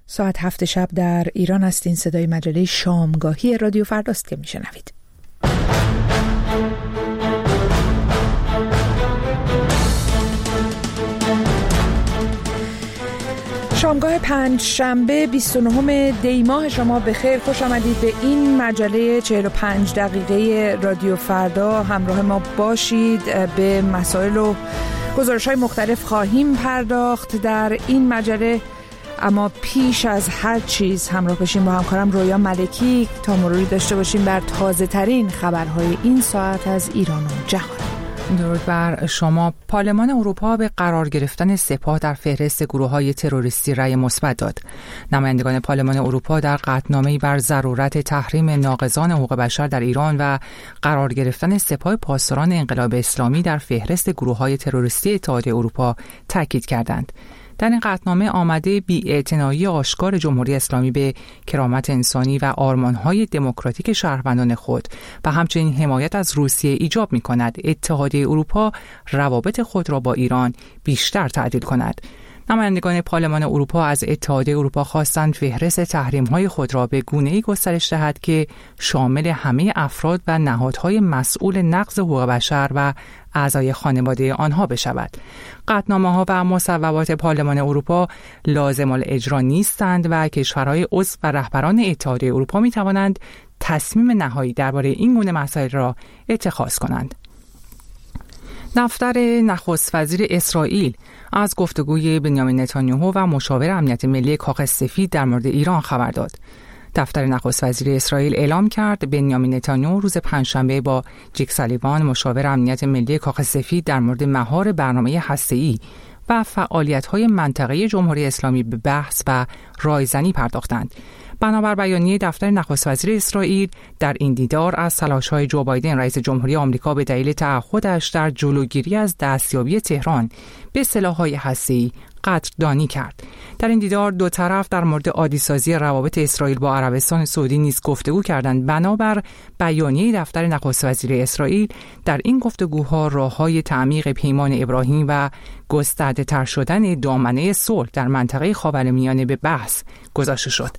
ساعت 7 شب در ایران هستین. صدای مجله شامگاهی رادیو فرداست که میشنوید. شامگاه پنجشنبه 29 دی ماه شما بخیر. خوش آمدید به این مجله 45 دقیقه رادیو فردا. همراه ما باشید. به مسائل و گزارش‌های مختلف خواهیم پرداخت در این مجله، اما پیش از هر چیز همراه بشیم با همکارم رویا ملکی تا مروری داشته باشیم بر تازه ترین خبرهای این ساعت از ایران و جهان. درود بر شما. پارلمان اروپا به قرار گرفتن سپاه در فهرست گروه‌های تروریستی رأی مثبت داد. نمایندگان پارلمان اروپا در قطعنامه‌ای بر ضرورت تحریم ناقضان حقوق بشر در ایران و قرار گرفتن سپاه پاسداران انقلاب اسلامی در فهرست گروه‌های تروریستی اتحادیه اروپا تاکید کردند. در این قطعنامه آمده بی‌اعتنایی آشکار جمهوری اسلامی به کرامت انسانی و آرمان‌های دموکراتیک شهروندان خود و همچنین حمایت از روسیه ایجاب می‌کند اتحادیه اروپا روابط خود را با ایران بیشتر تعدیل کند. نمایندگان پارلمان اروپا از اتحادیه اروپا خواستند فهرست تحریم‌های خود را به گونه‌ای گسترش دهد که شامل همه افراد و نهادهای مسئول نقض حقوق بشر و اعضای خانواده آنها بشود. قطعنامه‌ها و مصوبات پارلمان اروپا لازم الاجرا نیستند و کشورهای عضو و رهبران اتحادیه اروپا می‌توانند تصمیم نهایی درباره این گونه مسائل را اتخاذ کنند. دفتر نخست وزیر اسرائیل از گفتگوی بنیامین نتانیاهو و مشاور امنیت ملی کاخ سفید در مورد ایران خبر داد. دفتر نخست وزیر اسرائیل اعلام کرد بنیامین نتانیاهو روز پنجشنبه با جک سالیوان مشاور امنیت ملی کاخ سفید در مورد مهار برنامه هسته‌ای و فعالیت‌های منطقه جمهوری اسلامی به بحث و رایزنی پرداختند. بنابر بیانیه دفتر نخست وزیر اسرائیل، در این دیدار از تلاش‌های جو بایدن رئیس جمهوری آمریکا به دلیل تعهدش در جلوگیری از دستیابی تهران به سلاح‌های هسته‌ای قدردانی کرد. در این دیدار دو طرف در مورد عادی‌سازی روابط اسرائیل با عربستان سعودی نیز گفتگو کردند. بنابر بیانیه دفتر نخست وزیر اسرائیل، در این گفتگوها راه‌های تعمیق پیمان ابراهیم و گسترده‌تر شدن دامنه صلح در منطقه خاورمیانه به بحث گذاشته شد.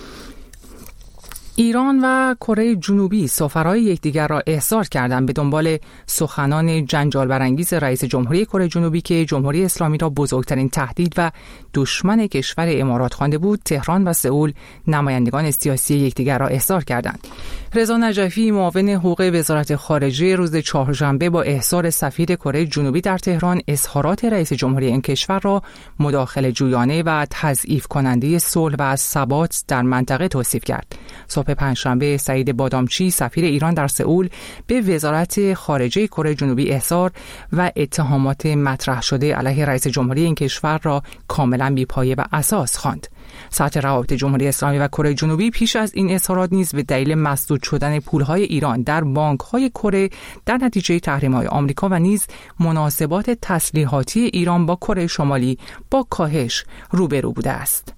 ایران و کره جنوبی سفرای یکدیگر را احضار کردند به دنبال سخنان جنجال برانگیز رئیس جمهوری کره جنوبی که جمهوری اسلامی را بزرگترین تهدید و دشمن کشور امارات خوانده بود. تهران و سئول نمایندگان سیاسی یکدیگر را احضار کردند. رضا نجفی معاون حقوق وزارت خارجه روز چهارشنبه با احضار سفیر کره جنوبی در تهران اظهارات رئیس جمهوری این کشور را مداخله جویانه و تضعیف کننده صلح و ثبات در منطقه توصیف کرد. صبح پنجشنبه سعید بادامچی سفیر ایران در سئول به وزارت خارجه کره جنوبی احضار و اتهامات مطرح شده علیه رئیس جمهوری این کشور را کاملا بی‌پایه و اساس خواند. سطح روابط جمهوری اسلامی و کره جنوبی پیش از این اظهارات نیز به دلیل مسدود شدن پولهای ایران در بانک‌های کره در نتیجه تحریم‌های آمریکا و نیز مناسبات تسلیحاتی ایران با کره شمالی با کاهش روبرو بوده است.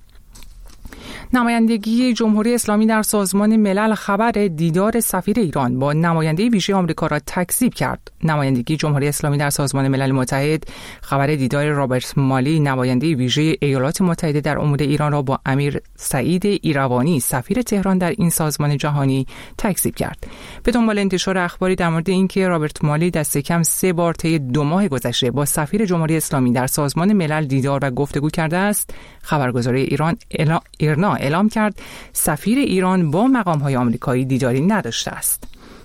نمایندگی جمهوری اسلامی در سازمان ملل خبر دیدار سفیر ایران با نماینده ویژه آمریکا را تکذیب کرد. نمایندگی جمهوری اسلامی در سازمان ملل متحد خبر دیدار رابرت مالی نماینده ویژه ایالات متحده در امور ایران را با امیر سعید ایروانی سفیر تهران در این سازمان جهانی تکذیب کرد. به دنبال انتشار اخباری در مورد اینکه رابرت مالی دست کم 3 بار طی 2 ماه گذشته با سفیر جمهوری اسلامی در سازمان ملل دیدار و گفتگو کرده است، خبرگزاری ایرنا اعلام کرد سفیر ایران با مقام‌های آمریکایی دیداری نداشته است.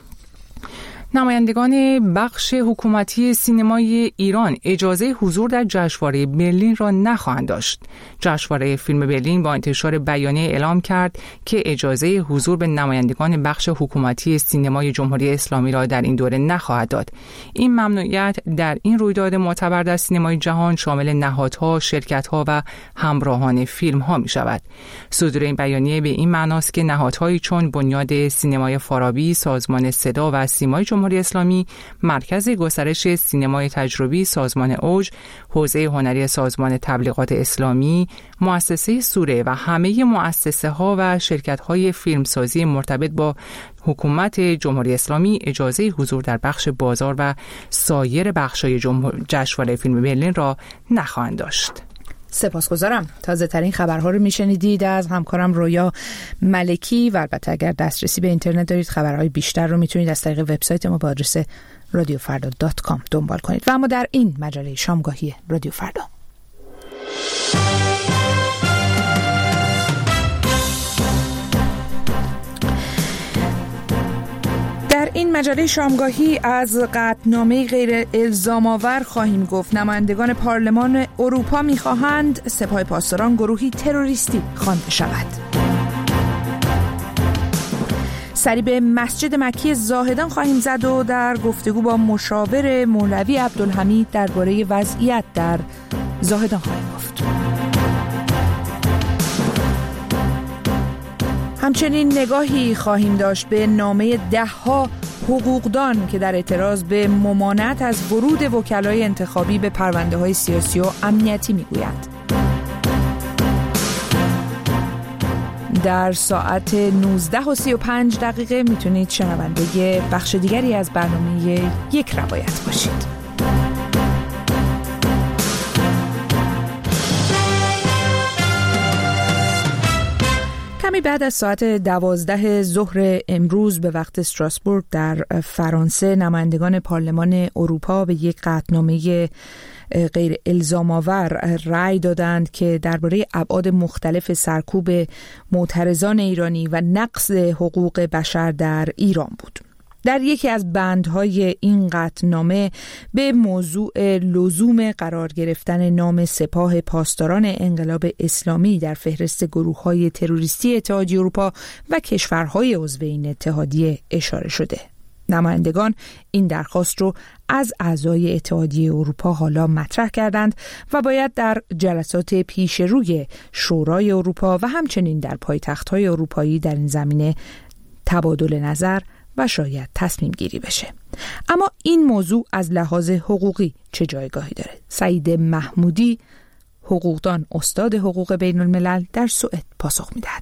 نمایندگان بخش حکومتی سینمای ایران اجازه حضور در جشنواره برلین را نخواهند داشت. جشنواره فیلم برلین با انتشار بیانیه اعلام کرد که اجازه حضور به نمایندگان بخش حکومتی سینمای جمهوری اسلامی را در این دوره نخواهد داد. این ممنوعیت در این رویداد معتبر در سینمای جهان شامل نهادها، شرکت‌ها و همراهان فیلم‌ها می‌شود. صدور این بیانیه به این معناست که نهادهایی چون بنیاد سینمای فارابی، سازمان صدا و سیمای جمهوری اسلامی، مرکز گسترش سینمای تجربی سازمان اوج، حوزه هنری سازمان تبلیغات اسلامی، مؤسسه سوره و همه مؤسسه‌ها و شرکت‌های فیلمسازی مرتبط با حکومت جمهوری اسلامی اجازه حضور در بخش بازار و سایر بخش‌های جشنواره فیلم برلین را نخواهند داشت. سپاسگزارم. تازه ترین خبرها رو میشنیدید از همکارم رویا ملکی و البته اگر دسترسی به اینترنت دارید خبرهای بیشتر رو میتونید از طریق وبسایت ما با آدرس radiofarda.com دنبال کنید. و اما در این مجله شامگاهی رادیو فردا این مجله شامگاهی از قطعنامه غیر الزام آور خواهیم گفت. نمایندگان پارلمان اروپا می‌خواهند سپاه پاسداران گروهی تروریستی خوانده شود. سری به مسجد مکی زاهدان خواهیم زد و در گفتگو با مشاور مولوی عبدالحمید درباره وضعیت در زاهدان خواهیم گفت. همچنین نگاهی خواهیم داشت به نامه 10 حقوقدان که در اعتراض به ممانعت از ورود وکلای انتخابی به پرونده‌های سیاسی و امنیتی میگویند. در ساعت 19:35 میتونید شنونده بخش دیگری از برنامه یک روایت باشید. کمی بعد از ساعت 12 ظهر امروز به وقت استراسبورگ در فرانسه نمایندگان پارلمان اروپا به یک قطعنامه غیر الزام آور رأی دادند که درباره ابعاد مختلف سرکوب معترضان ایرانی و نقض حقوق بشر در ایران بود. در یکی از بندهای این قطعنامه به موضوع لزوم قرار گرفتن نام سپاه پاسداران انقلاب اسلامی در فهرست گروه‌های تروریستی اتحادیه اروپا و کشورهای عضو این اتحادیه اشاره شده. نمایندگان این درخواست رو از اعضای اتحادیه اروپا حالا مطرح کردند و باید در جلسات پیش روی شورای اروپا و همچنین در پایتخت‌های اروپایی در این زمینه تبادل نظر و شاید تصمیم گیری بشه. اما این موضوع از لحاظ حقوقی چه جایگاهی داره؟ سعید محمودی، حقوقدان، استاد حقوق بین الملل، در سوئد پاسخ میدهد.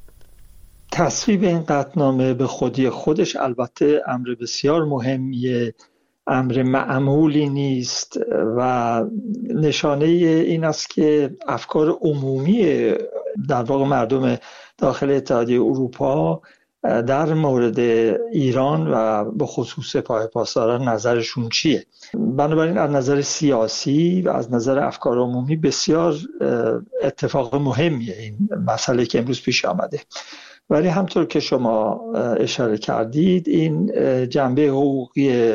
تصویب این قطعنامه به خودی خودش البته امر بسیار مهمیه، امر معمولی نیست و نشانه این است که افکار عمومی در واقع مردم داخل اتحادیه اروپا در مورد ایران و به خصوص سپاه پاسداران نظرشون چیه. بنابراین از نظر سیاسی و از نظر افکار عمومی بسیار اتفاق مهمیه این مسئله که امروز پیش آمده. ولی همطور که شما اشاره کردید این جنبه حقوقی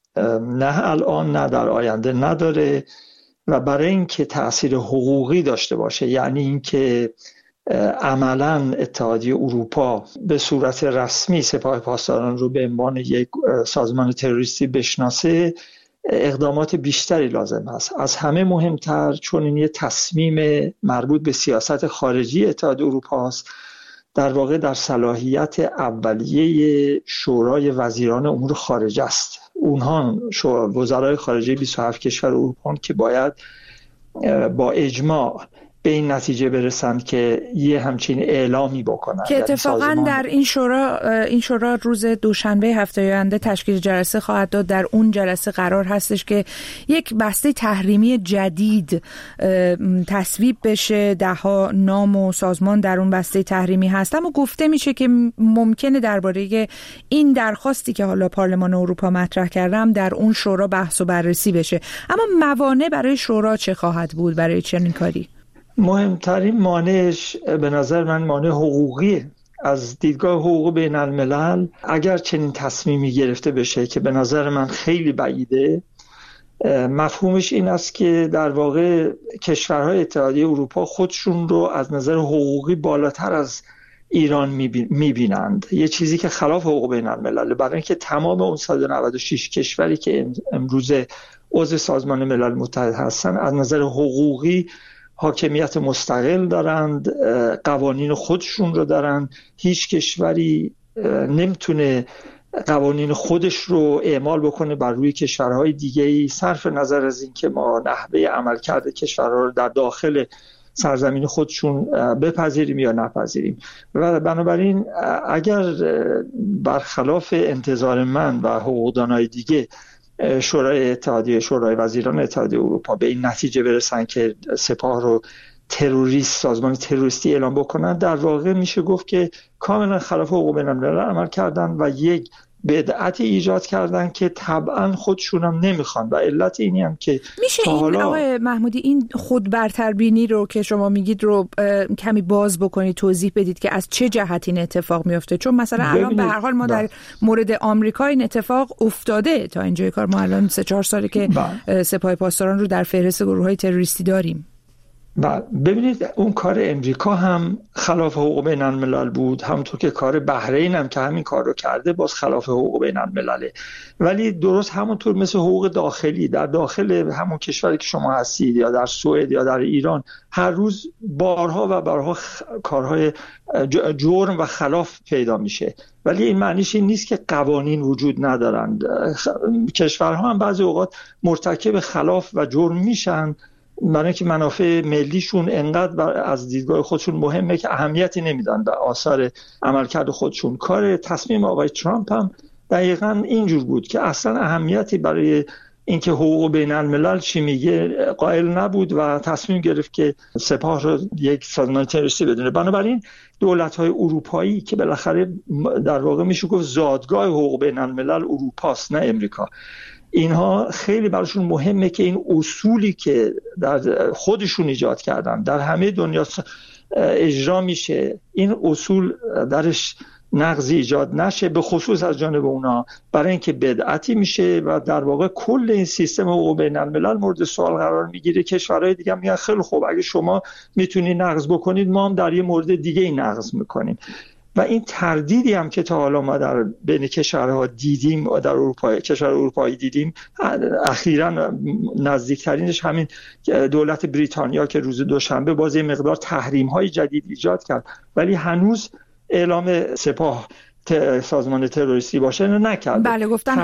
نه الان نه در آینده نداره و برای اینکه تأثیر حقوقی داشته باشه، یعنی اینکه عملاً اتحادیه اروپا به صورت رسمی سپاه پاسداران رو به عنوان یک سازمان تروریستی بشناسه، اقدامات بیشتری لازم است. از همه مهمتر چون این یه تصمیم مربوط به سیاست خارجی اتحادیه اروپا است، در واقع در صلاحیت اولیه شورای وزیران امور خارجه است. اونها وزرای خارجه 27 کشور اروپا که باید با اجماع به این نتیجه برسند که یه همچین اعلامی بکنن که اتفاقا در این شورا روز دوشنبه هفته آینده تشکیل جلسه خواهد داد. در اون جلسه قرار هستش که یک بسته تحریمی جدید تصویب بشه. 10 نام و سازمان در اون بسته تحریمی هست، اما گفته میشه که ممکنه درباره این درخواستی که حالا پارلمان اروپا مطرح کردم در اون شورا بحث و بررسی بشه. اما موانع برای شورا چه خواهد بود برای چنین کاری؟ مهمترین مانعش به نظر من مانع حقوقیه. از دیدگاه حقوق بین الملل اگر چنین تصمیمی گرفته بشه که به نظر من خیلی بعیده، مفهومش این است که در واقع کشورهای اتحادیه اروپا خودشون رو از نظر حقوقی بالاتر از ایران میبینند، یه چیزی که خلاف حقوق بین الملل، برای اینکه تمام اون 196 کشوری که امروز عضو سازمان ملل متحد هستن از نظر حقوقی حاکمیت مستقل دارند، قوانین خودشون رو دارند. هیچ کشوری نمیتونه قوانین خودش رو اعمال بکنه بر روی کشورهای دیگه‌ای صرف نظر از اینکه ما نحوه عملکرد کشورها رو در داخل سرزمین خودشون بپذیریم یا نپذیریم. و بنابراین اگر برخلاف انتظار من و حقوقدانای دیگه شورای وزیران اتحادیه اروپا به این نتیجه برسن که سپاه رو تروریست، سازمان تروریستی اعلام بکنن، در واقع میشه گفت که کاملا خلاف حقوق بین‌الملل عمل کردن و یک بدعتی ایجاد کردن که طبعا خودشون هم نمیخوان و علت اینی هم که میشه این آقای محمودی این خود برتربینی رو که شما میگید رو کمی باز بکنید، توضیح بدید که از چه جهت این اتفاق میفته؟ چون مثلا الان به هر حال ما در مورد آمریکا این اتفاق افتاده، تا اینجای کار ما الان 3-4 ساله که سپاه پاسداران رو در فهرست گروه‌های تروریستی داریم. ببینید اون کار امریکا هم خلاف حقوق بین الملل بود، همونطور که کار بحرین هم که همین کار رو کرده باز خلاف حقوق بین الملله. ولی درست همونطور مثل حقوق داخلی در داخل همون کشوری که شما هستید یا در سوئد یا در ایران هر روز بارها و بارها کارهای جرم و خلاف پیدا میشه، ولی این معنیش این نیست که قوانین وجود ندارند. کشورها هم بعضی اوقات مرتکب خلاف و جرم میشن برای اینکه منافع ملیشون انقدر از دیدگاه خودشون مهمه که اهمیتی نمیدن به آثار عملکرد خودشون. کار تصمیم آقای ترامپ هم دقیقاً اینجور بود که اصلا اهمیتی برای اینکه حقوق بین الملل چی میگه قائل نبود و تصمیم گرفت که سپاه رو یک سازمان تروریستی بدونه. بنابراین دولت‌های اروپایی که بالاخره در واقع میشه گفت زادگاه حقوق بین الملل اروپاست نه امریکا، اینها خیلی براشون مهمه که این اصولی که در خودشون ایجاد کردن در همه دنیا اجرا میشه، این اصول درش نقضی ایجاد نشه، به خصوص از جانب اونا، برای اینکه بدعتی میشه و در واقع کل این سیستم حقوق بین الملل مورد سوال قرار میگیره. کشورهای دیگه میگن خیلی خوب اگه شما میتونید نقض بکنید ما هم در یه مورد دیگه این نقض میکنیم. و این تردیدی هم که تا حالا ما در بین کشورها دیدیم و در اروپا کشور اروپایی دیدیم، اخیراً نزدیکترینش همین دولت بریتانیا که روز دوشنبه باز یه مقدار تحریم‌های جدید ایجاد کرد، ولی هنوز اعلام سپاه سازمان تروریستی باشه نکرد. بله گفتن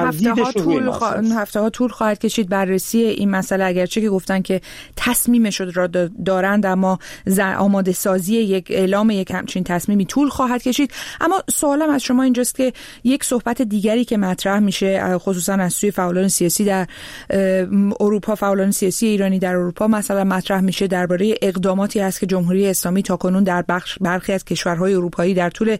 هفته ها طول خواهد کشید بررسی این مسئله، اگرچه که گفتن که تصمیمش را دارند اما آماده سازی یک اعلام یک همچین تصمیمی طول خواهد کشید. اما سوالم از شما اینجاست که یک صحبت دیگری که مطرح میشه خصوصا از سوی فعالان سیاسی در اروپا، فعالان سیاسی ایرانی در اروپا مثلا مطرح میشه درباره اقداماتی هست که جمهوری اسلامی تاکنون در برخی از کشورهای اروپایی در طول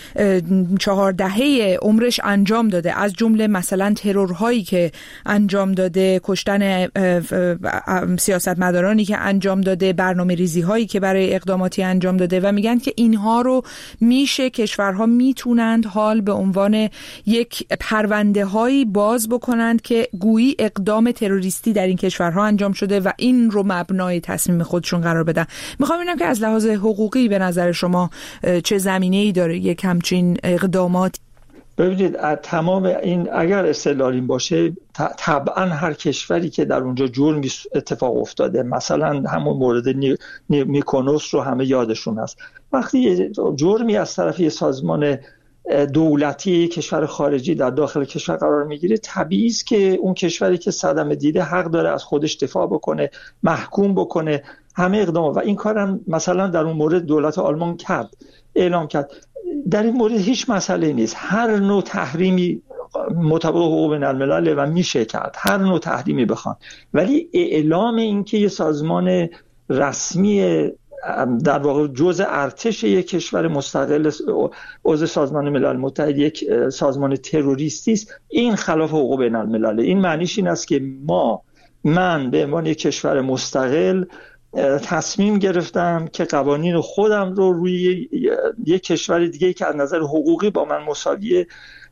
4 دهه عمرش انجام داده، از جمله مثلا ترورهایی که انجام داده، کشتن سیاستمدارانی که انجام داده، برنامه ریزی هایی که برای اقداماتی انجام داده و میگن که اینها رو میشه کشورها میتونند حال به عنوان یک پرونده هایی باز بکنند که گویی اقدام تروریستی در این کشورها انجام شده و این رو مبنای تصمیم خودشون قرار بدن. میخوام ببینم که از لحاظ حقوقی به نظر شما چه زمینه‌ای داره یک همچین اقدامات؟ ببینید تمام این اگر استدلال باشه طبعا هر کشوری که در اونجا جرمی اتفاق افتاده، مثلا همون مورد میکونوس رو همه یادشون هست، وقتی جرمی از طرف یه سازمان دولتی کشور خارجی در داخل کشور قرار میگیره، طبیعی است که اون کشوری که صدمه دیده حق داره از خودش دفاع بکنه، محکوم بکنه همه اقدام. و این کارم مثلا در اون مورد دولت آلمان کرد، اعلام کرد. در این مورد هیچ مسئله نیست، هر نوع تحریمی مطابق حقوق بین الملل و میشه کرد، هر نوع تحریمی بخوان، ولی اعلام این که یه سازمان رسمی در واقع جزء ارتش یک کشور مستقل عضو سازمان ملل متحد یک سازمان تروریستی است، این خلاف حقوق بین الملل. این معنیش این است که من به عنوان یک کشور مستقل تصمیم گرفتم که قوانین خودم رو روی یک کشور دیگه که از نظر حقوقی با من مساویه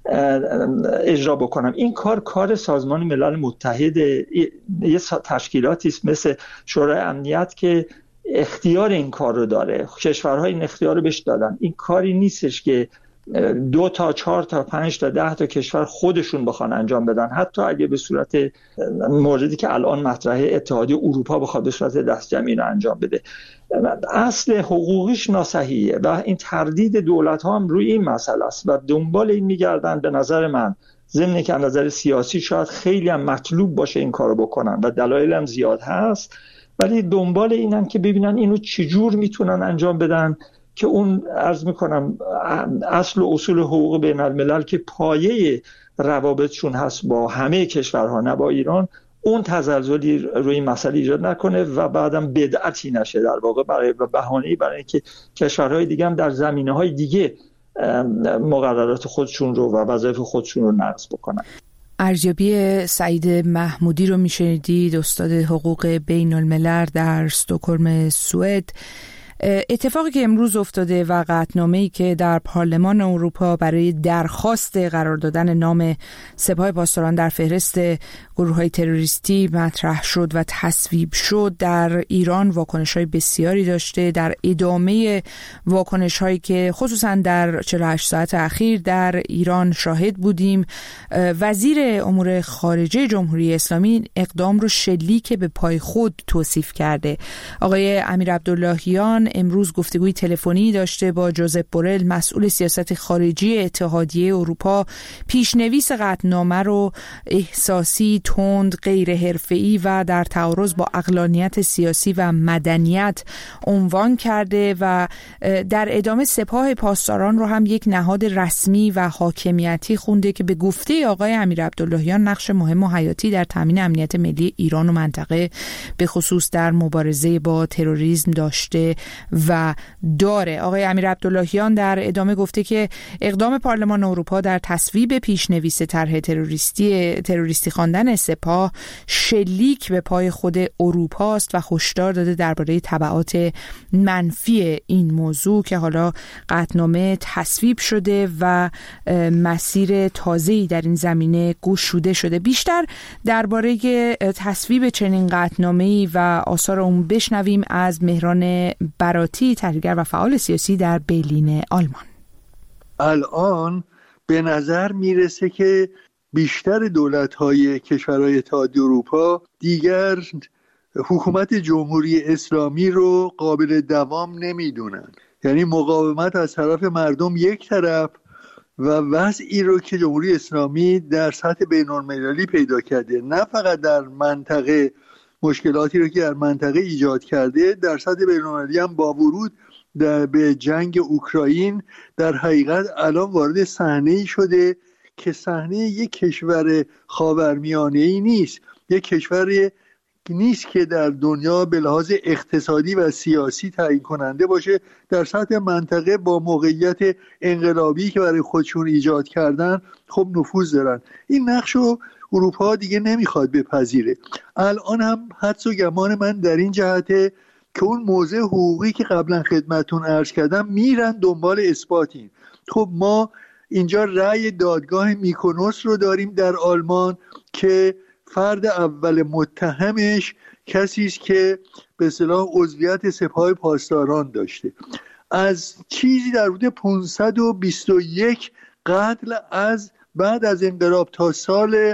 اجرا بکنم. این کار سازمان ملل متحد، یه تشکیلاتی است مثل شورای امنیت که اختیار این کار رو داره، کشورها این اختیار رو بهش دادن. این کاری نیستش که 2 تا 4 تا 5 تا 10 تا کشور خودشون بخوان انجام بدن، حتی اگه به صورت موردی که الان مطرحه اتحادیه اروپا بخواد به صورت دست جمعی رو انجام بده. اصل حقوقیش ناصحیحه و این تردید دولت ها هم روی این مسئله است و دنبال این میگردن. به نظر من ضمن که از نظر سیاسی شاید خیلی هم مطلوب باشه این کارو بکنن و دلایل هم زیاد هست، ولی دنبال اینن که ببینن اینو چجور میتونن انجام بدن که اون عرض میکنم اصل و اصول حقوق بین الملل که پایه روابطشون هست با همه کشورها نه با ایران، اون تزلزلی روی این مسئله ایجاد نکنه و بعدم بدعتی نشه در واقع برای بهانه‌ای برای اینکه کشورهای دیگه هم در زمینه‌های دیگه مقررات خودشون رو و وظایف خودشون رو نقض بکنن. ارزیابی سعید محمودی رو میشنیدید، استاد حقوق بین الملل در استکهلم سوئد. اتفاقی که امروز افتاده و قطعنامه‌ای که در پارلمان اروپا برای درخواست قرار دادن نام سپاه پاسداران در فهرست گروه‌های تروریستی مطرح شد و تصویب شد، در ایران واکنش‌های بسیاری داشته. در ادامه واکنش‌هایی که خصوصا در 48 ساعت اخیر در ایران شاهد بودیم، وزیر امور خارجه جمهوری اسلامی اقدام رو شلیک به پای خود توصیف کرده. آقای امیر عبداللهیان امروز گفتگوی تلفنی داشته با جوزپ بورل، مسئول سیاست خارجی اتحادیه اروپا. پیشنویس قطعنامه رو احساسی، تند، غیر حرفه‌ای و در تعارض با عقلانیت سیاسی و مدنیت عنوان کرده و در ادامه سپاه پاسداران رو هم یک نهاد رسمی و حاکمیتی خونده که به گفته آقای امیر عبداللهیان نقش مهم و حیاتی در تامین امنیت ملی ایران و منطقه به خصوص در مبارزه با تروریسم داشته و داره. آقای امیر عبداللهیان در ادامه گفته که اقدام پارلمان اروپا در تصویب پیشنویس طرح تروریستی خواندن سپاه شلیک به پای خود اروپا است و هشدار داده درباره تبعات منفی این موضوع که حالا قطعنامه تصویب شده و مسیر تازه‌ای در این زمینه گشوده شده. بیشتر درباره تصویب چنین قطعنامه‌ای و آثار اون بشنویم از مهران براتی، تحلیلگر و فعال سیاسی در برلین آلمان. الان به نظر میرسه که بیشتر دولت‌های کشورهای اتحادیه اروپا دیگر حکومت جمهوری اسلامی رو قابل دوام نمیدونن. یعنی مقاومت از طرف مردم یک طرف و وضعی رو که جمهوری اسلامی در سطح بین‌المللی پیدا کرده، نه فقط در منطقه، مشکلاتی رو که در منطقه ایجاد کرده، در سطح بین‌المللی هم با ورود به جنگ اوکراین در حقیقت الان وارد صحنه‌ای شده که صحنه یک کشور خاورمیانه‌ای نیست، یک کشوری نیست که در دنیا به لحاظ اقتصادی و سیاسی تعیین کننده باشه. در سطح منطقه با موقعیت انقلابی که برای خودشون ایجاد کردن خب نفوذ دارن. این نقش رو اروپا دیگه نمیخواد بپذیره. الان هم حدس و گمان من در این جهته که اون موضع حقوقی که قبلا خدمتون عرض کردم میرن دنبال اثباتی. خب ما اینجا رأی دادگاه میکونوس رو داریم در آلمان که فرد اول متهمش کسی است که به اصطلاح عضویت سپاه پاسداران داشته. از چیزی در حدود 521 قتل از بعد از انقلاب تا سال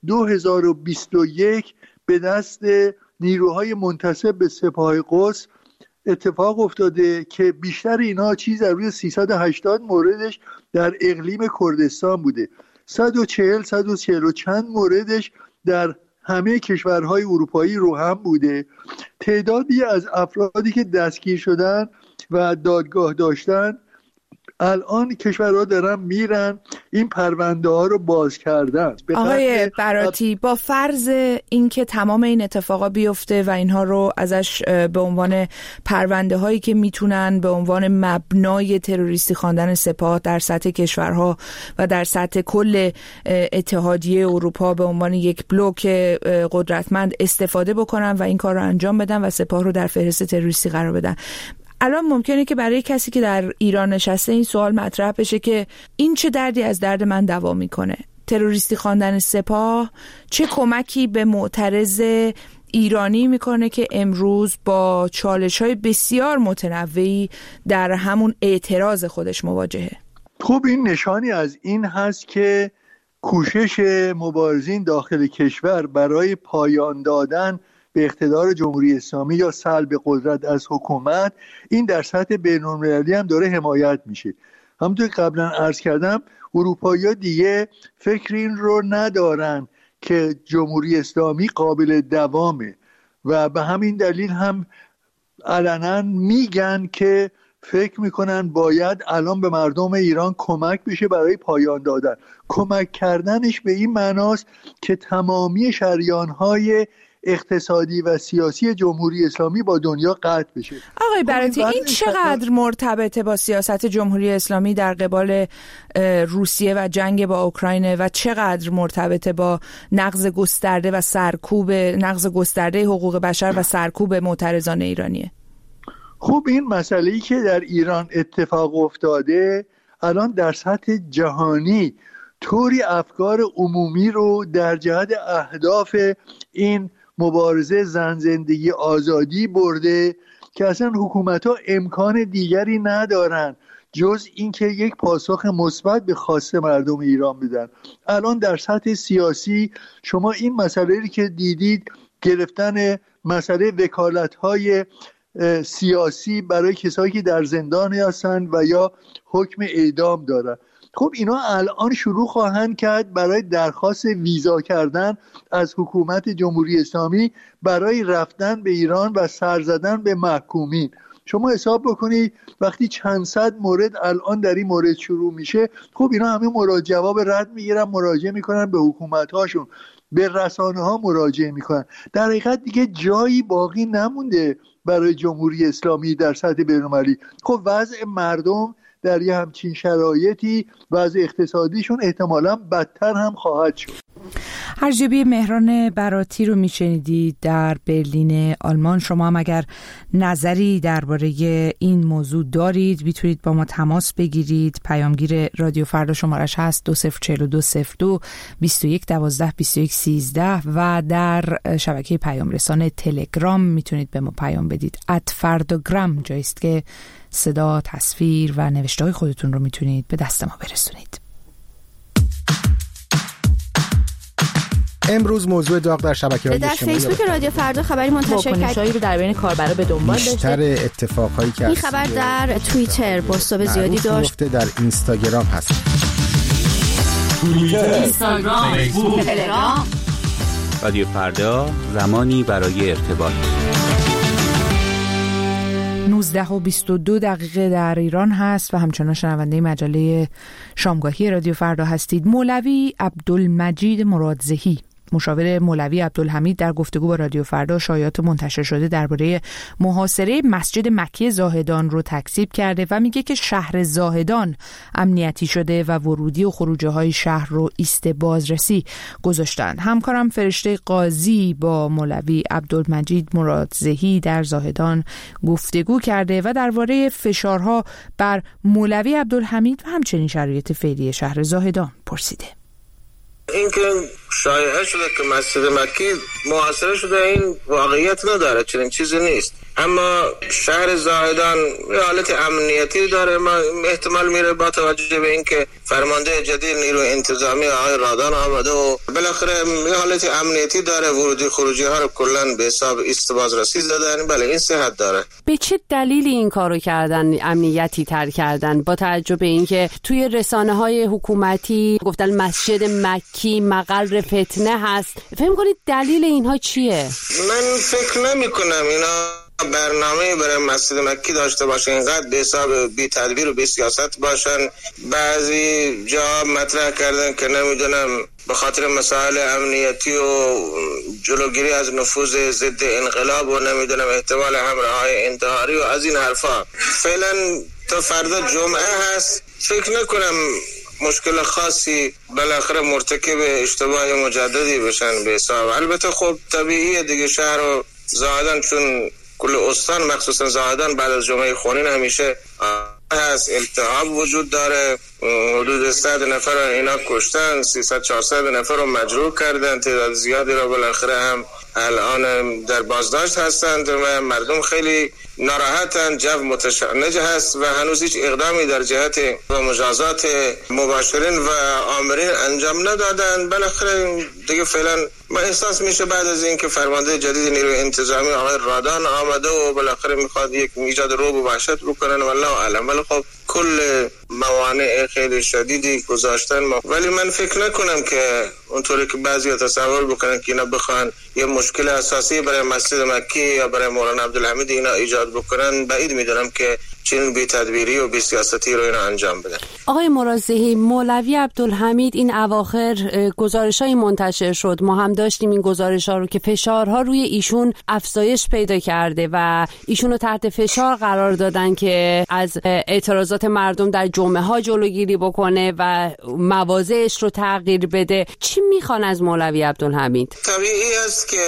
2021 به دست نیروهای منتسب به سپاه قدس اتفاق افتاده که بیشتر اینا چیز در روی 380 موردش در اقلیم کردستان بوده، 140 و چند موردش در همه کشورهای اروپایی رو هم بوده. تعدادی از افرادی که دستگیر شدن و دادگاه داشتن الان کشورها دارن میرن این پرونده ها رو باز کردن. آقای براتی، با فرض اینکه تمام این اتفاقا بیفته و اینها رو ازش به عنوان پرونده هایی که میتونن به عنوان مبنای تروریستی خواندن سپاه در سطح کشورها و در سطح کل اتحادیه اروپا به عنوان یک بلوک قدرتمند استفاده بکنن و این کار رو انجام بدن و سپاه رو در فهرست تروریستی قرار بدن، الان ممکنه که برای کسی که در ایران نشسته این سوال مطرح بشه که این چه دردی از درد من دوا میکنه؟ تروریستی خواندن سپاه چه کمکی به معترض ایرانی میکنه که امروز با چالش‌های بسیار متنوعی در همون اعتراض خودش مواجهه؟ خب این نشانی از این هست که کوشش مبارزین داخل کشور برای پایان دادن به اقتدار جمهوری اسلامی یا سلب قدرت از حکومت، این در سطح بین‌المللی هم داره حمایت میشه. همونطور که قبلا عرض کردم اروپایی‌ها دیگه فکر این رو ندارن که جمهوری اسلامی قابل دوامه و به همین دلیل هم علنا میگن که فکر میکنن باید الان به مردم ایران کمک بشه برای پایان دادن. کمک کردنش به این معناست که تمامی شریان‌های اقتصادی و سیاسی جمهوری اسلامی با دنیا قطع بشه. آقای براتی، این چقدر مرتبطه با سیاست جمهوری اسلامی در قبال روسیه و جنگ با اوکراین و چقدر مرتبطه با نقض گسترده حقوق بشر و سرکوب معترضان ایرانیه؟ خب این مسئله‌ای که در ایران اتفاق افتاده الان در سطح جهانی طوری افکار عمومی رو در جهت اهداف این مبارزه زن زندگی آزادی برده که اصلا حکومت‌ها امکان دیگری ندارن جز اینکه یک پاسخ مثبت به خواست مردم ایران بدن. الان در سطح سیاسی شما این مسئله که دیدید، گرفتن مسئله وکالت‌های سیاسی برای کسایی که در زندان هستند و یا حکم اعدام دارن، خب اینا الان شروع خواهند کرد برای درخواست ویزا کردن از حکومت جمهوری اسلامی برای رفتن به ایران و سر زدن به محکومین. شما حساب بکنید وقتی چند صد مورد الان در این مورد شروع میشه، خب اینا همه جواب رد میگیرن، مراجعه میکنن به حکومت‌هاشون، به رسانه‌ها مراجعه میکنن. در حقیقت دیگه جایی باقی نمونده برای جمهوری اسلامی در سطح بین‌المللی. خب وضع مردم در یه همچین شرایطی وضع اقتصادیشون احتمالاً بدتر هم خواهد شد. ارجبی مهران براتی رو میشنیدید در برلین آلمان. شما هم اگر نظری درباره این موضوع دارید میتونید با ما تماس بگیرید. پیامگیر رادیو فردا شمارش هست 204202 21 12 21 13 و در شبکه پیام رسان تلگرام میتونید به ما پیام بدید. @فرداگرام جاییست که صدا، تصویر و نوشته‌های خودتون رو میتونید به دست ما برسونید. امروز موضوع داغ در شبکه‌های اجتماعی در فیسبوک رادیو فردا خبری منتشر کرد رو در بین کاربرا به دنبال داشته. بیشتر اتفاقایی که این خبر در توییتر بازتاب زیادی داشت. در اینستاگرام هست. اینستاگرام، فیسبوک، تلگرام. رادیو فردا، زمانی برای ارتباط. 19:22 در ایران هست و همچنان شنونده مجله شامگاهی رادیو فردا هستید. مولوی عبدالمجید مرادزهی، مشاور مولوی عبدالحمید، در گفتگو با رادیو فردا شایعات منتشر شده درباره محاصره مسجد مکی زاهدان رو تکذیب کرده و میگه که شهر زاهدان امنیتی شده و ورودی و خروجی های شهر رو ایست بازرسی گذاشتند. همکارم فرشته قاضی با مولوی عبدالمجید مرادزهی در زاهدان گفتگو کرده و درباره فشارها بر مولوی عبدالحمید و همچنین شرایط فعلی شهر زاهدان پرسیده. این که شایعه شده که مسجد مکی محاصره شده، این واقعیت نداره، چنین چیزی نیست. اما شهر زاهدان حالت امنیتی داره. ما احتمال میره با توجه به اینکه فرمانده جدید نیروی انتظامی آقای رادان آمده و بالاخره حالت امنیتی داره، ورودی خروجی ها رو کلا به حساب ایست بازرسی زدن. بله این صحت داره. به چه دلیلی این کارو کردن، امنیتی تر کردن، با توجه به اینکه توی رسانه‌های حکومتی گفتن مسجد مکی مقر فتنه هست؟ فهم کنید دلیل اینها چیه؟ من فکر نمی‌کنم اینا برنامه برای مسجد مکی داشته باشه، اینقدر به حساب بی تدبیر و بی سیاست باشن. بعضی جا مطرح کردن که نمیدونم به خاطر مسائل امنیتی و جلوگیری از نفوذ ضد انقلاب و نمیدونم احتمال همراه‌های انتحاری و از این حرفا. فعلا تا فردا جمعه هست، فکر نکنم مشکل خاصی بالاخره مرتکب اشتباه مجددی بشن به حساب. البته خب طبیعیه دیگه، شهر و زاهدان چون کل استان مخصوصا زاهدان بعد از جمعه خونین همیشه هست، التهاب وجود داره. حدود 100 نفر اینا کشتن، 300-400 نفر رو مجروح کردن، تعداد زیادی رو بالاخره هم الان در بازداشت هستند و مردم خیلی ناراحتن، جو متشنج هست و هنوز هیچ اقدامی در جهت و مجازات مباشرین و آمرین انجام ندادن. بالاخره دیگه فعلا ما احساس میشه بعد از اینکه فرمانده جدید نیروی انتظامی آقای رادان آمده و بالاخره میخواد یک ایجاد رعب و وحشت بکنن والله اعلم، ولی خب کل موانع خیلی شدیدی گذاشتن ولی من فکر نکنم که اونطوری که بعضیا تصور بکنن که اینا بخوان یه مشکل اساسی برای مسجد مکی یا برای مولانا عبدالحمید اینا ایجاد بکنن. بعید میدونم که چنین بی‌تدبیری و بی‌سیاستی رو اینا انجام بدن. آقای مرادزهی، مولوی عبدالحمید این اواخر گزارش‌های منتشر شد، ما هم داشتیم این گزارش‌ها رو که فشارها روی ایشون افزایش پیدا کرده و ایشون رو تحت فشار قرار دادن که از اعتراضات مردم در جمعه‌ها جلوگیری بکنه و مواضعش رو تغییر بده. چی میخوان از مولوی عبدالحمید؟ طبیعی است که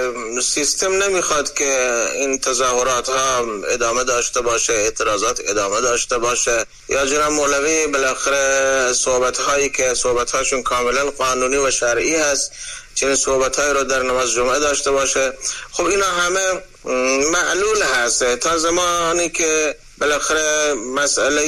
سیستم نمیخواد که این تظاهرات ها ادامه داشته باشه، اعتراضات ادامه داشته باشه. یا جناب مولوی بالاخره صحبت هایی که صحبت هاشون کاملا قانونی و شرعی هست، چنین صحبت هایی رو در نماز جمعه داشته باشه. خب اینا همه معلول هست تا زمانی که بالاخره مسئله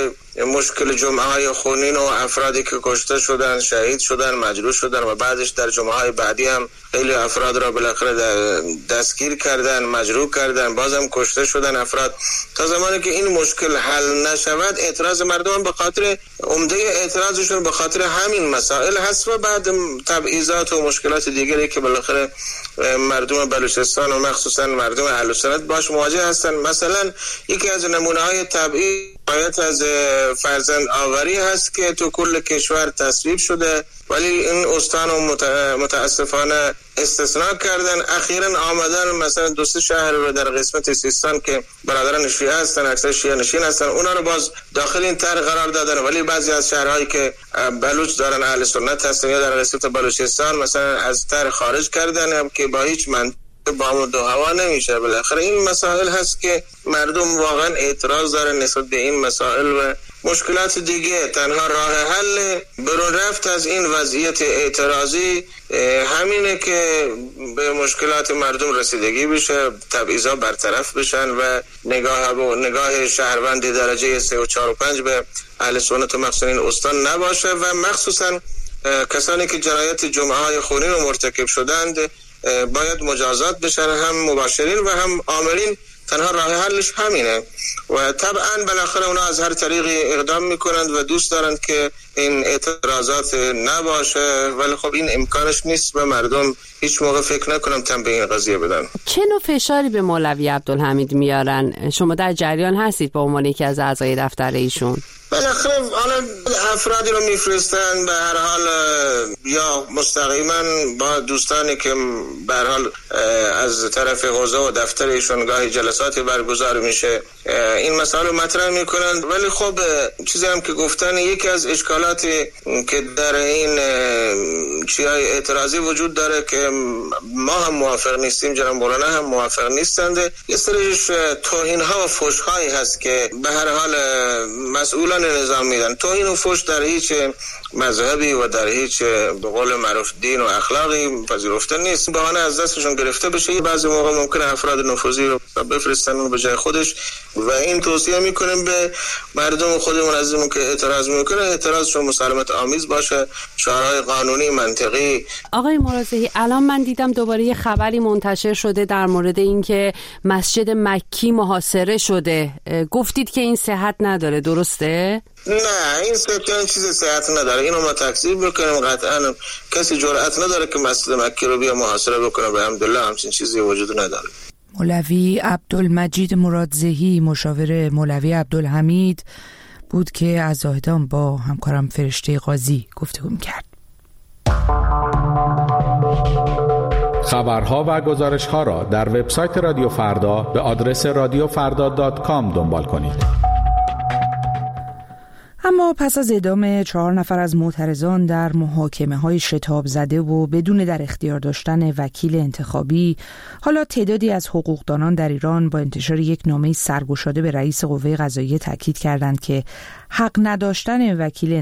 مشکل جمعه های خونین و افرادی که کشته شدن، شهید شدن، مجروح شدن و بعدش در جمعه های بعدی هم خیلی افراد را بالاخره دستگیر کردن، مجروح کردن، بازم کشته شدن افراد. تا زمانی که این مشکل حل نشود، اعتراض مردم به خاطر عمده اعتراضشون به خاطر همین مسائل هست و بعد تبعیضات و مشکلات دیگری که بالاخره مردم بلوچستان و مخصوصا مردم اهل سنت باش مواجه هستن. مثلا یکی از نمونه‌های تبعیض حمایت از فرزند آوری هست که تو کل کشور تصویب شده، ولی این استان رو متاسفانه استثناء کردن. اخیراً آمدن مثلا دو سه شهر رو در قسمت سیستان که برادران شیعه هستن، اکثر شیعه نشین هستن، اونا رو باز داخل این طرح قرار دادن، ولی بعضی از شهرهایی که بلوچ دارن اهل سنت هستن یا در قسمت بلوچستان مثلا از طرح خارج کردن که با هیچ با دو هوا نمیشه. بالاخره این مسائل هست که مردم واقعا اعتراض دارن نسبت به این مسائل و مشکلات دیگه. تنها راه حل برون رفت از این وضعیت اعتراضی همینه که به مشکلات مردم رسیدگی بشه، تبعیضا برطرف بشن و نگاه شهروندی درجه 3 و 4 و 5 به اهل سنت و مخصوصا این استان نباشه و مخصوصا کسانی که جنایت جمعه های خونین رو مرتکب شدند باید مجازات بشن، هم مباشرین و هم عاملین. تنها راه حلش همینه و طبعا بالاخره اونا از هر طریقی اقدام میکنند و دوست دارند که این اعتراضات نباشه، ولی خب این امکانش نیست و مردم هیچ موقع فکر نکنم تن به این قضیه بدن. چه نوع فشاری به مولوی عبدالحمید میارن؟ شما در جریان هستید با عنوان یکی از اعضای دفتر ایشون؟ بالاخره حالا افرادی رو میفرستن به هر حال یا مستقیما با دوستانی که به هر حال از طرف حوزه و دفتر ایشون گاهی جلساتی برگزار میشه این مسائل رو مطرح میکنن. ولی خب چیزی هم که گفتن، یکی از اشکالاتی که در این چیای اعتراضی وجود داره که ما هم موافق نیستیم، جناب مولانا هم موافق نیستند، یه سریش توهین ها و فحش هایی هست که به هر حال مسئولان نظام میدن. توهین و فحش در هیچ مذهبی و در هیچ به قول معروف دین و اخلاقی پذیرفته نیست. بهانه از دستشون گرفته بشه. بعضی موقع ممکنه افراد نفوذی رو بفرستن به جای خودش و این توصیه میکنیم به مردم خودمون عزیزمون که اعتراض میکنه اعتراضشون مسالمت آمیز باشه، شعارهای قانونی منطقی. آقای مرادزهی، الان من دیدم دوباره یه خبری منتشر شده در مورد اینکه مسجد مکی محاصره شده. گفتید که این صحت نداره، درسته؟ نه، این چیز صحت نداره. اینو ما تکذیب میکنیم. قطعا کسی جرأت نداره که مسجد مکی رو بیا محاصره بکنه. به الحمدلله همچین چیزی وجود نداره. مولوی عبدالمجید مرادزهی، مشاور مولوی عبدالحمید بود که از زاهدان با همکارم فرشته قاضی گفتگو می‌کرد. خبرها و گزارش‌ها را در وبسایت رادیو فردا به آدرس radiofrda.com دنبال کنید. اما پس از اعدام 4 نفر از معترضان در محاکمه‌های شتاب زده و بدون در اختیار داشتن وکیل انتخابی، حالا تعدادی از حقوقدانان در ایران با انتشار یک نامه سرگشاده به رئیس قوه قضاییه تاکید کردند که حق نداشتن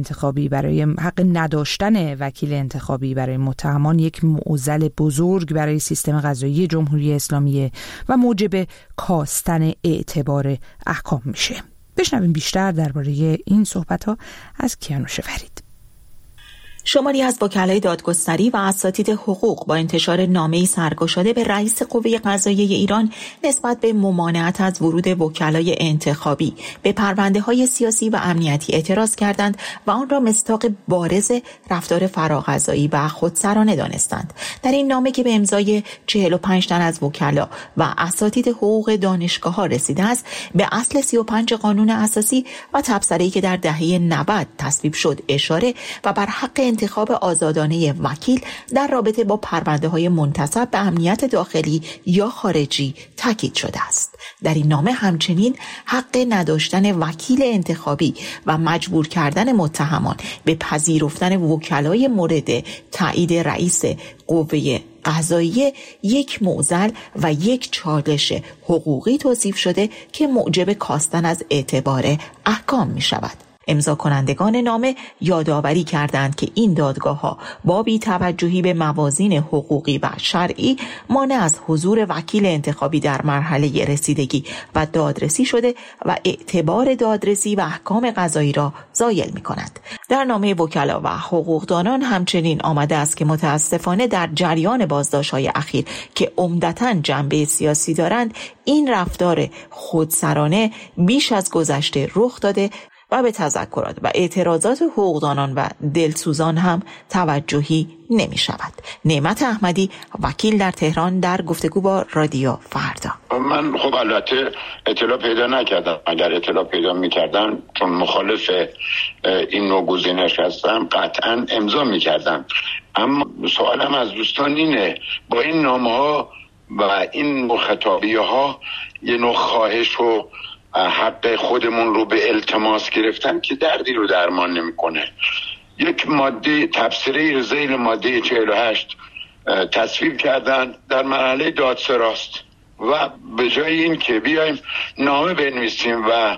وکیل انتخابی برای متهمان یک معضل بزرگ برای سیستم قضایی جمهوری اسلامی و موجب کاستن اعتبار احکام میشه. بشنویم بیشتر درباره این صحبت‌ها از کیانوش فرید. شماری از وکلای دادگستری و اساتید حقوق با انتشار نامه‌ای سرگشاده به رئیس قوه قضاییه ایران نسبت به ممانعت از ورود وکلای انتخابی به پرونده‌های سیاسی و امنیتی اعتراض کردند و آن را مصداق بارز رفتار فراقضایی و خودسرانه دانستند. در این نامه که به امضای 45 تن از وکلا و اساتید حقوق دانشگاه‌ها رسیده است، به اصل 35 قانون اساسی و تبصره‌ای که در دهه 90 تصویب شد اشاره و بر حق انتخاب آزادانه وکیل در رابطه با پرونده‌های منتسب به امنیت داخلی یا خارجی تاکید شده است. در این نامه همچنین حق نداشتن وکیل انتخابی و مجبور کردن متهمان به پذیرفتن وکلای مورد تایید رئیس قوه قضاییه یک معضل و یک چالش حقوقی توصیف شده که موجب کاستن از اعتبار احکام می شود. امضا کنندگان نامه یادآوری کردند که این دادگاه‌ها با بی‌توجهی به موازین حقوقی و شرعی مانع از حضور وکیل انتخابی در مرحله رسیدگی و دادرسی شده و اعتبار دادرسی و احکام قضایی را زایل می‌کند. در نامه وکلا و حقوقدانان همچنین آمده است که متاسفانه در جریان بازداشت‌های اخیر که عمدتاً جنبه سیاسی دارند، این رفتار خودسرانه بیش از گذشته رخ داده و به تذکرات و اعتراضات حقوقدانان و دلسوزان هم توجهی نمی شود. نعمت احمدی، وکیل در تهران، در گفتگو با رادیو فردا. من خب البته اطلاع پیدا نکردم. اگر اطلاع پیدا میکردم چون مخالف این نوع گزینش هستم قطعا امضا میکردم. اما سوالم از دوستان اینه، با این نامه ها و این خطابیه ها یه نوع خواهش و حق خودمون رو به التماس گرفتن که دردی رو درمان نمیکنه. یک ماده تبصره ذیل ماده 48 تصویب کردن در مرحله دادسراست و به جای این که بیایم نامه بنویسیم و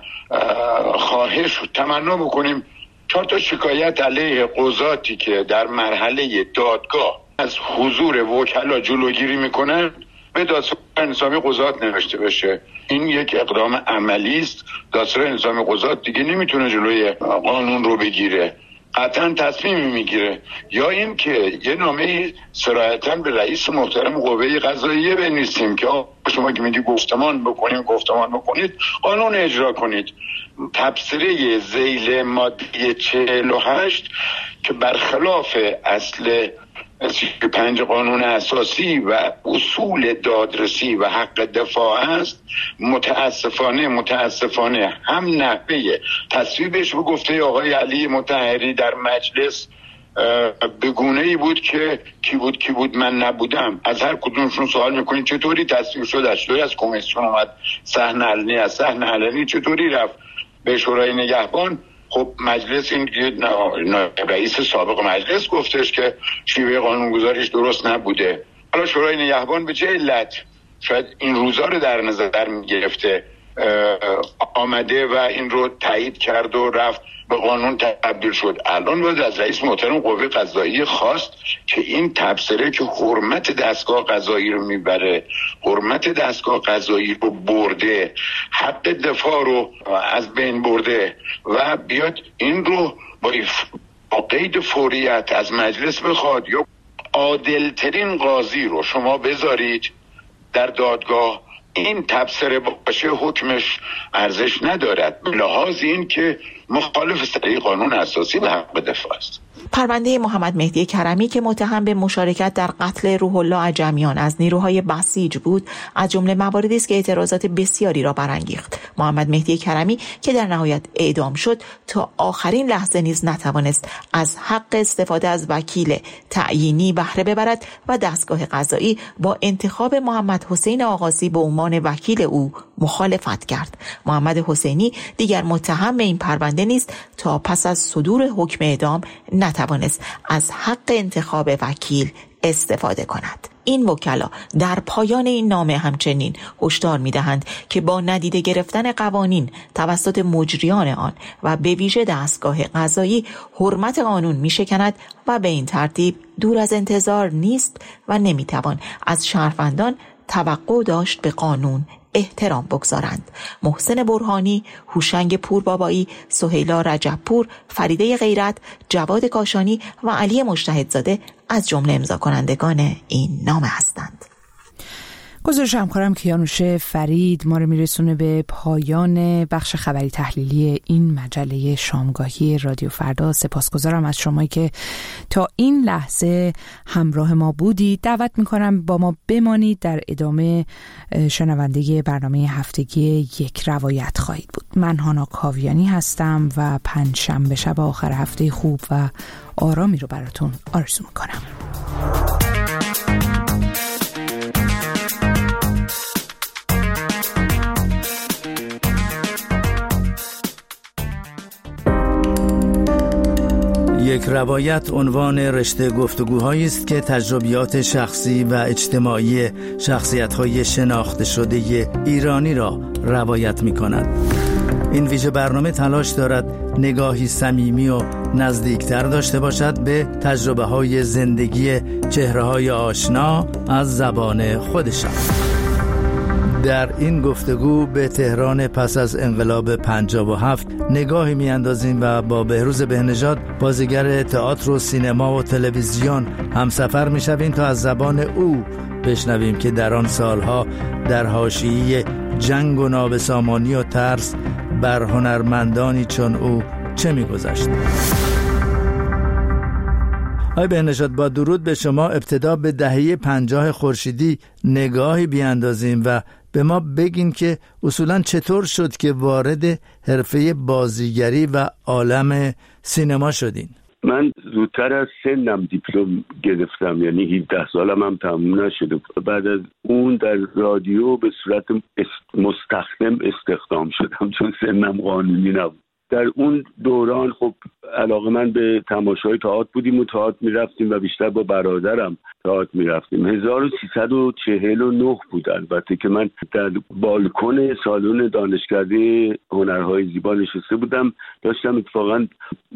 خواهش و تمنا بکنیم 4 شکایت علیه قضاتی که در مرحله دادگاه از حضور وکلا جلوگیری میکنن به دادسرای نظامی قضات نوشته بشه، این یک اقدام عملی است. دادسرای نظامی قضات دیگه نمیتونه جلوی قانون رو بگیره، قطعا تصمیم میگیره. یا این که یه نامه صراحتاً به رئیس محترم قوه قضاییه بنویسیم که شما که میگی گفتمان بکنید، قانون اجرا کنید. تبصره ذیل ماده 48 که برخلاف اصل 35 قانون اساسی و اصول دادرسی و حق دفاع است، متاسفانه هم نحوه تصویبش به گفته آقای علی مطهری در مجلس به گونه‌ای بود که کی بود من نبودم. از هر کدومشون سوال میکنید چطوری تصویب شد، چطوری از کمیسیون اومد صحن علنی، از صحن علنی چطوری رفت به شورای نگهبان. خب مجلس این رئیس سابق مجلس گفتش که شیوه قانونگذاریش درست نبوده. حالا شورای نگهبان به چه علت شاید این روزا رو در نظر میگرفته آمده و این رو تایید کرد و رفت به قانون تبدیل شد. الان باید از رئیس محترم قوه قضاییه خواست که این تبصره که حرمت دستگاه قضایی رو میبره، حرمت دستگاه قضایی رو برده، حق دفاع رو از بین برده و بیاد این رو با قید فوریت از مجلس بخواد یا عادلترین قاضی رو شما بذارید در دادگاه. این تبصره باشه حکمش ارزش ندارد به لحاظ این که مخالف صریح قانون اساسی و حق دفاع است. پرونده محمد مهدی کرمی که متهم به مشارکت در قتل روح الله عجمیان از نیروهای بسیج بود، از جمله مواردی است که اعتراضات بسیاری را برانگیخت. محمد مهدی کرمی که در نهایت اعدام شد، تا آخرین لحظه نیز نتوانست از حق استفاده از وکیل تعیینی بهره ببرد و دستگاه قضایی با انتخاب محمد حسین آغاسی به عنوان وکیل او مخالفت کرد. محمد حسینی دیگر متهم به این پرونده نیست تا پس از صدور حکم اعدام نتوانست از حق انتخاب وکیل استفاده کند. این وکلا در پایان این نامه همچنین هشدار می‌دهند که با ندیده گرفتن قوانین توسط مجریان آن و به ویژه دستگاه قضایی حرمت قانون می‌شکند و به این ترتیب دور از انتظار نیست و نمی‌توان از شهروندان توقع داشت به قانون احترام بگذارند. محسن برهانی، هوشنگ پوربابایی، سهیلا رجبپور، فریده غیرت، جواد کاشانی و علی مجتهدزاده از جمله امضا کنندگان این نامه هستند. گزارش همکارم کیانوش فرید ما رو میرسونه به پایان بخش خبری تحلیلی این مجله شامگاهی رادیو فردا. سپاسگزارم از شمایی که تا این لحظه همراه ما بودید. دعوت میکنم با ما بمانید. در ادامه شنونده برنامه هفتگی یک روایت خواهید بود. من هانا کاویانی هستم و پنجشنبه شب آخر هفته خوب و آرامی رو براتون آرزو میکنم. یک روایت عنوان رشته گفتگوهایی است که تجربیات شخصی و اجتماعی شخصیت‌های شناخته شده ایرانی را روایت می‌کند. این ویژه برنامه تلاش دارد نگاهی صمیمی و نزدیکتر داشته باشد به تجربه‌های زندگی چهره‌های آشنا از زبان خودشان. در این گفتگو به تهران پس از انقلاب 57 نگاهی میاندازیم و با بهروز بهنژاد بازیگر تئاتر و سینما و تلویزیون همسفر میشویم تا از زبان او بشنویم که در آن سالها در حاشیه جنگ و نابسامانی و ترس بر هنرمندانی چون او چه میگذشت. آقای بهنژاد، با درود به شما ابتدا به دهه 50 خورشیدی نگاهی بیاندازیم و به ما بگین که اصولاً چطور شد که وارد حرفه بازیگری و عالم سینما شدین؟ من زودتر از سنم دیپلم گرفتم، یعنی 17 سالم هم تموم نشده. بعد از اون در رادیو به صورت مستخدم استخدام شدم چون سنم قانونی نبود. در اون دوران خب علاقه من به تماشای تئاتر بودیم و تئاتر میرفتیم و بیشتر با برادرم تئاتر میرفتیم. 1349 بود البته که من در بالکن سالن دانشکده هنرهای زیبا نشسته بودم. داشتم اتفاقا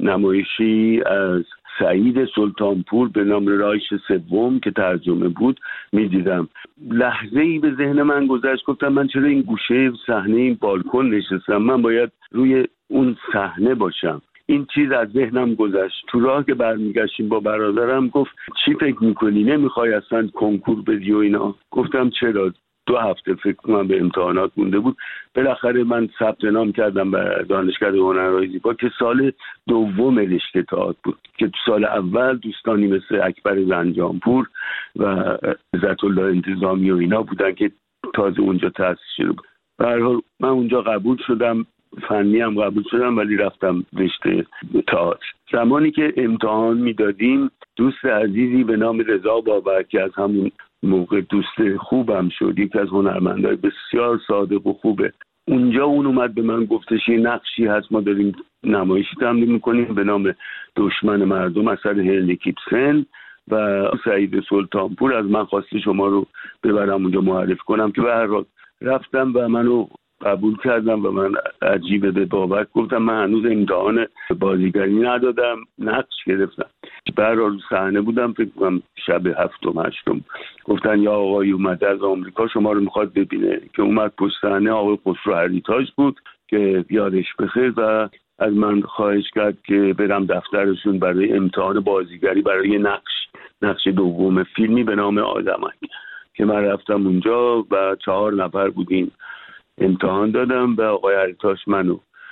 نمایشی از سعید سلطانپور به نام رایش سوم که ترجمه بود میدیدم. لحظه ای به ذهن من گذشت، گفتم من چرا این گوشه صحنه این بالکن نشستم؟ من باید روی اون صحنه باشم. این چیز از ذهنم گذشت. تو راه که برمیگشتیم با برادرم گفت چی فکر میکنی؟ نمیخوای اصلا کنکور بدی و اینا؟ گفتم چرا؟ 2 هفته فکر کنم به امتحانات مونده بود. بالاخره من ثبت نام کردم به دانشکده هنرهای زیبا که سال دوم رشته تئاتر بود، که تو سال اول دوستانی مثل اکبر زنجانپور و عزت الله انتظامی و اینا بودن که تازه اونجا تأسیس شده بود. به هر حال من اونجا قبول شدم، فنی هم قبول شدم، ولی رفتم رشته تئاتر. زمانی که امتحان میدادیم دوست عزیزی به نام رضا بابک که از همون موقع دوست خوبم شد، یکی از هنرمندای بسیار صادق و خوبه، اونجا اون اومد به من گفتش یه نقشی هست، ما داریم نمایشی تمرین میکنیم به نام دشمن مردم اثر هنری کیپسن و سعید سلطانپور از من خواسته شما رو ببرم اونجا معرفی کنم، که به هر حال رفتم و منو قبول کردم و من عجیبه به بابک گفتم من هنوز امتحان بازیگری ندادم، نقش گرفتم. برای رو صحنه بودم، فکر کنم شب 7م 8م، گفتن یا آقای اومده از آمریکا شما رو میخواد ببینه. که اومد پشت صحنه آقای خسرو هریتاژ بود که یادش بخیر و از من خواهش کرد که برم دفترشون برای امتحان بازیگری برای نقش دوم فیلمی به نام آدمک، که من رفتم اونجا و 4 نفر بودیم. امتحان دادم و آقای هریتاژ منو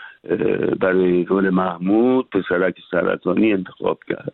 برای رول محمود پسرک سرطانی انتخاب کرد.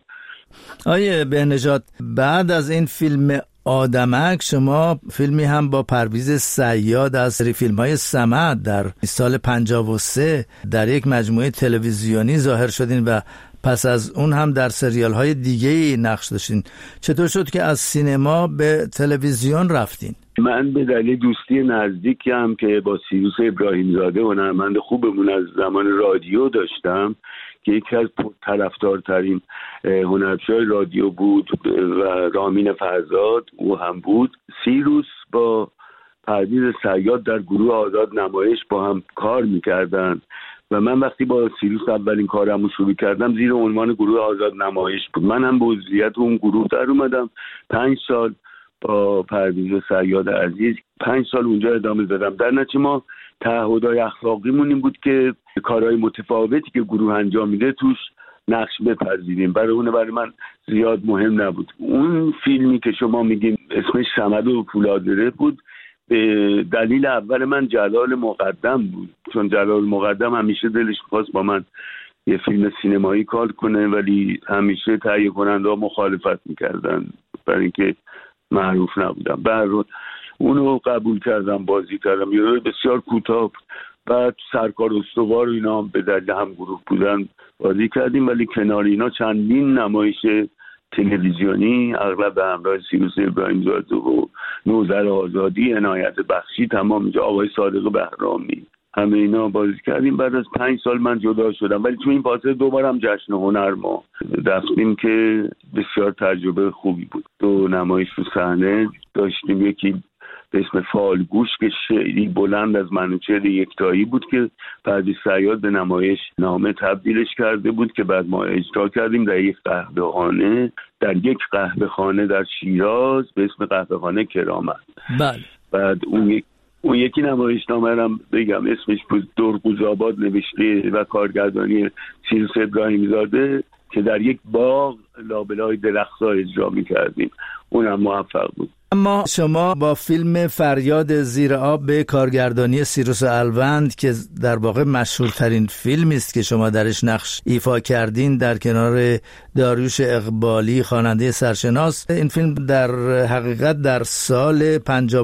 آیه بهنژاد، بعد از این فیلم آدمک شما فیلمی هم با پرویز صیاد از سری فیلم‌های صمد در سال 53 در یک مجموعه تلویزیونی ظاهر شدین و پس از اون هم در سریال‌های دیگه‌ای نقش داشتین. چطور شد که از سینما به تلویزیون رفتین؟ من به دلیل دوستی نزدیکم که با سیروس ابراهیمزاده هنرمند خوبمون از زمان رادیو داشتم که یکی از طرفدارترین هنرپیشه‌های رادیو بود و رامین فرزاد او هم بود. سیروس با پرویز صیاد در گروه آزاد نمایش با هم کار میکردن و من وقتی با سیروس اولین کارمو شروع کردم زیر عنوان گروه آزاد نمایش بود. من هم به عضویت اون گروه در اومدم. 5 سال با پرویز صیاد عزیز 5 سال اونجا ادامه دادم. در نتیجه ما تعهدهای اخلاقیمون این بود که کارهای متفاوتی که گروه انجام میده توش نقش بپذیریم. برای من زیاد مهم نبود. اون فیلمی که شما میگین اسمش صمد و پولادره بود، به دلیل اول من جلال مقدم بود، چون جلال مقدم همیشه دلش خواست با من یه فیلم سینمایی کار کنه، ولی همیشه تهیه کننده ها مخالفت میکردن برای اینکه معروف نبودم. به هر حال اونو قبول کردم، بازی کردم. یه روی بسیار کوتاه، بعد سرکار استوار و اینا به دلیل هم گروه بودن بازی کردیم، ولی کنار اینا چندین نمایش تلویزیونی اغلب به همراه سیروس ابراهیم‌زاده و نوذر آزادی، عنایت بخشی، تمام اینجا آقای صادق بهرامی، همه اینا بازی کردیم. بعد از 5 سال من جدا شدم، ولی تو این فاصله دوبارم جشن هنر ما رفتیم که بسیار تجربه خوبی بود. 2 نمایش رو صحنه داشتیم، یکی به اسم فالگوش که شعری بلند از منوچهر یکتایی بود که پرویز صیاد به نمایش نامه تبدیلش کرده بود که بعد ما اجرا کردیم در یک قهوه‌خانه در شیراز به اسم قهوه‌خانه کرامت. بله. بعد اون یکی نمایشنامه هم بگم اسمش بود درقوزآباد، نوشته و کارگردانی سیروس ابراهیم‌زاده که در یک باغ لابلای درخت‌ها اجرا می‌کردیم. اونم موفق بود. اما شما با فیلم فریاد زیر آب به کارگردانی سیروس الوند که در واقع مشهورترین فیلمی است که شما درش نقش ایفا کردین در کنار داریوش اقبالی خواننده سرشناس، این فیلم در حقیقت در سال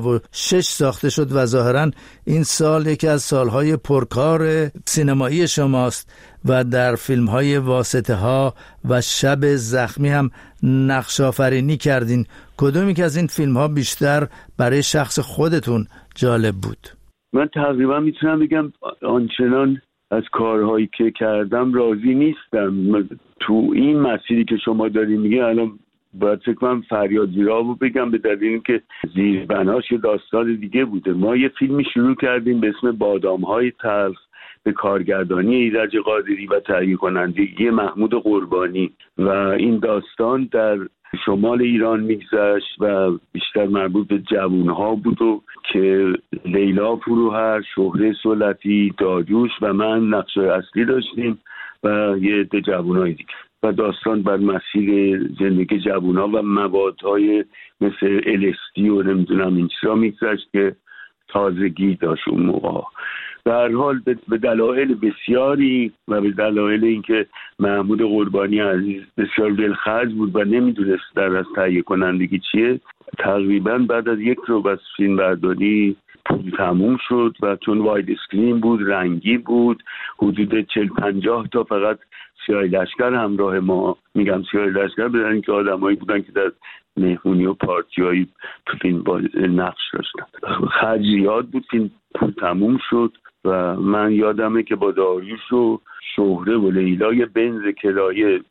56 ساخته شد و ظاهراً این سال یکی از سالهای پرکار سینمایی شماست و در فیلم‌های واسطه ها و شب زخمی هم نقش آفرینی کردین. کدومی که از این فیلم‌ها بیشتر برای شخص خودتون جالب بود؟ من تقریبا میتونم بگم آنچنان از کارهایی که کردم راضی نیستم. تو این مسیری که شما دارین میگه الان باید فکر کنم فریاد زیر آب رو بگم، به دلیل اینکه زیربناش داستان دیگه بوده. ما یه فیلمی شروع کردیم به اسم بادام‌های تلخ به کارگردانی ایرج قادری و تهیه کنندگی محمود قربانی و این داستان در شمال ایران میگذشت و بیشتر مربوط به جوانها بود و که لیلا فروهر، شهره سلطی، داریوش و من نقش اصلی داشتیم و یه عده جوانای دیگه و داستان بر مسیر زندگی جوانها و موادهای مثل LSD و نمیدونم این چیزا میگذشت که تازگی داشت اون موقع. به هر حال به دلایل بسیاری و به دلایل اینکه محمود قربانی عزیز بسیار دلخرج بود و نمیدونست در از تهیه کنندگی چیه، تقریبا بعد از 1 رو بس فیلم برداری پول تموم شد و چون واید اسکرین بود، رنگی بود، حدود 40-50 تا فقط سیاه لشکر همراه ما، میگم سیاه لشکر بدن اینکه آدمایی بودن که در مهمونی و پارتیایی تو فیلم با نقش داشتن. خرج زیاد بود، فیلم پول تموم شد و من یادمه که با داریوش و شهره و لیلای بنز کرایه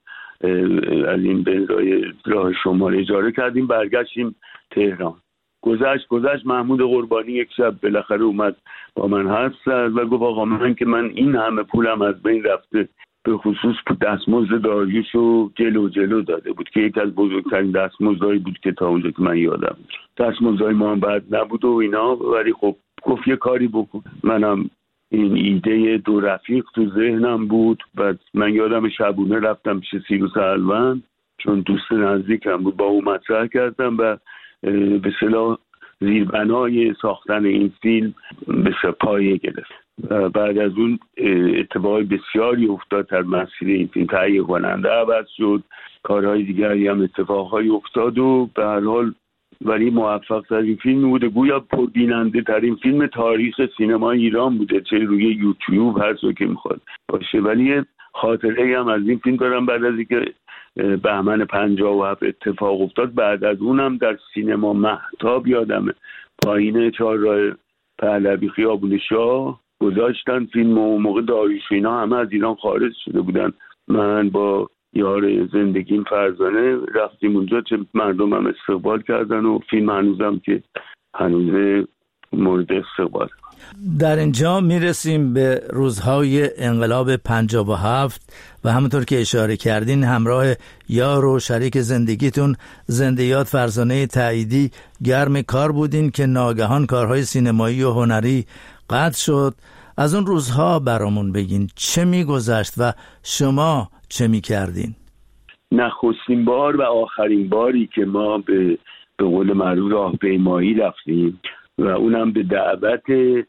از این بنزای راه شمال اجاره کردیم، برگشتیم تهران. گذشت محمود قربانی یک شب بالاخره اومد با من حرف زد و گفت آقا من این همه پولم از بین رفته، به خصوص دستمزد داریوش رو جلو داده بود که یکی از بزرگترین دستمزدهایی بود که تا اونجا که من یادم. دستمزدهای ما هم بد نبود و اینا، ولی خب گفت یه کاری بکن. منم این ایده 2 رفیق تو ذهنم بود. بعد من یادم شبونه رفتم پیش سیروس الوند چون دوست نزدیکم بود، با او مطرح کردم و به اصطلاح زیربنای ساختن این فیلم به پایه گرفت. بعد از اون اتفاقای بسیاری افتاد در مسیر این فیلم، تهیه کننده عوض شد، کارهای دیگری هم اتفاقهای افتاد و به هر حال ولی موفق ترین فیلم بوده، گویا پربیننده ترین فیلم تاریخ سینما ایران بوده، چه روی یوتیوب هر جا که میخواد باشه. ولی خاطره هم از این فیلم دارم، بعد از اینکه بهمن 57 اتفاق افتاد، بعد از اونم در سینما مهتاب یادمه پایین چهارراه پهلوی خیابون شاه گذاشتن فیلم و موقع داریوش اینا همه از ایران خارج شده بودن. من با یار زندگیم فرزانه رفتیم اونجا، چه مردم هم استقبال کردن و فیلم هنوز مورد استقبال. در اینجا میرسیم به روزهای انقلاب 57 و همونطور که اشاره کردین همراه یار و شریک زندگیتون زنده‌یاد فرزانه تعییدی گرم کار بودین که ناگهان کارهای سینمایی و هنری قطع شد. از اون روزها برامون بگین چه میگذشت و شما چه میکردین؟ نخستین بار و آخرین باری که ما به قول معروف راهپیمایی رفتیم و اونم به دعوت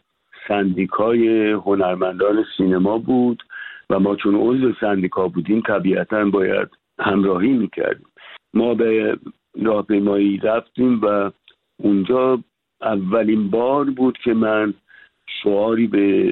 سندیکای هنرمندان سینما بود و ما چون عضو سندیکا بودیم طبیعتاً باید همراهی میکردیم. ما به راهپیمایی رفتیم و اونجا اولین بار بود که من شعاری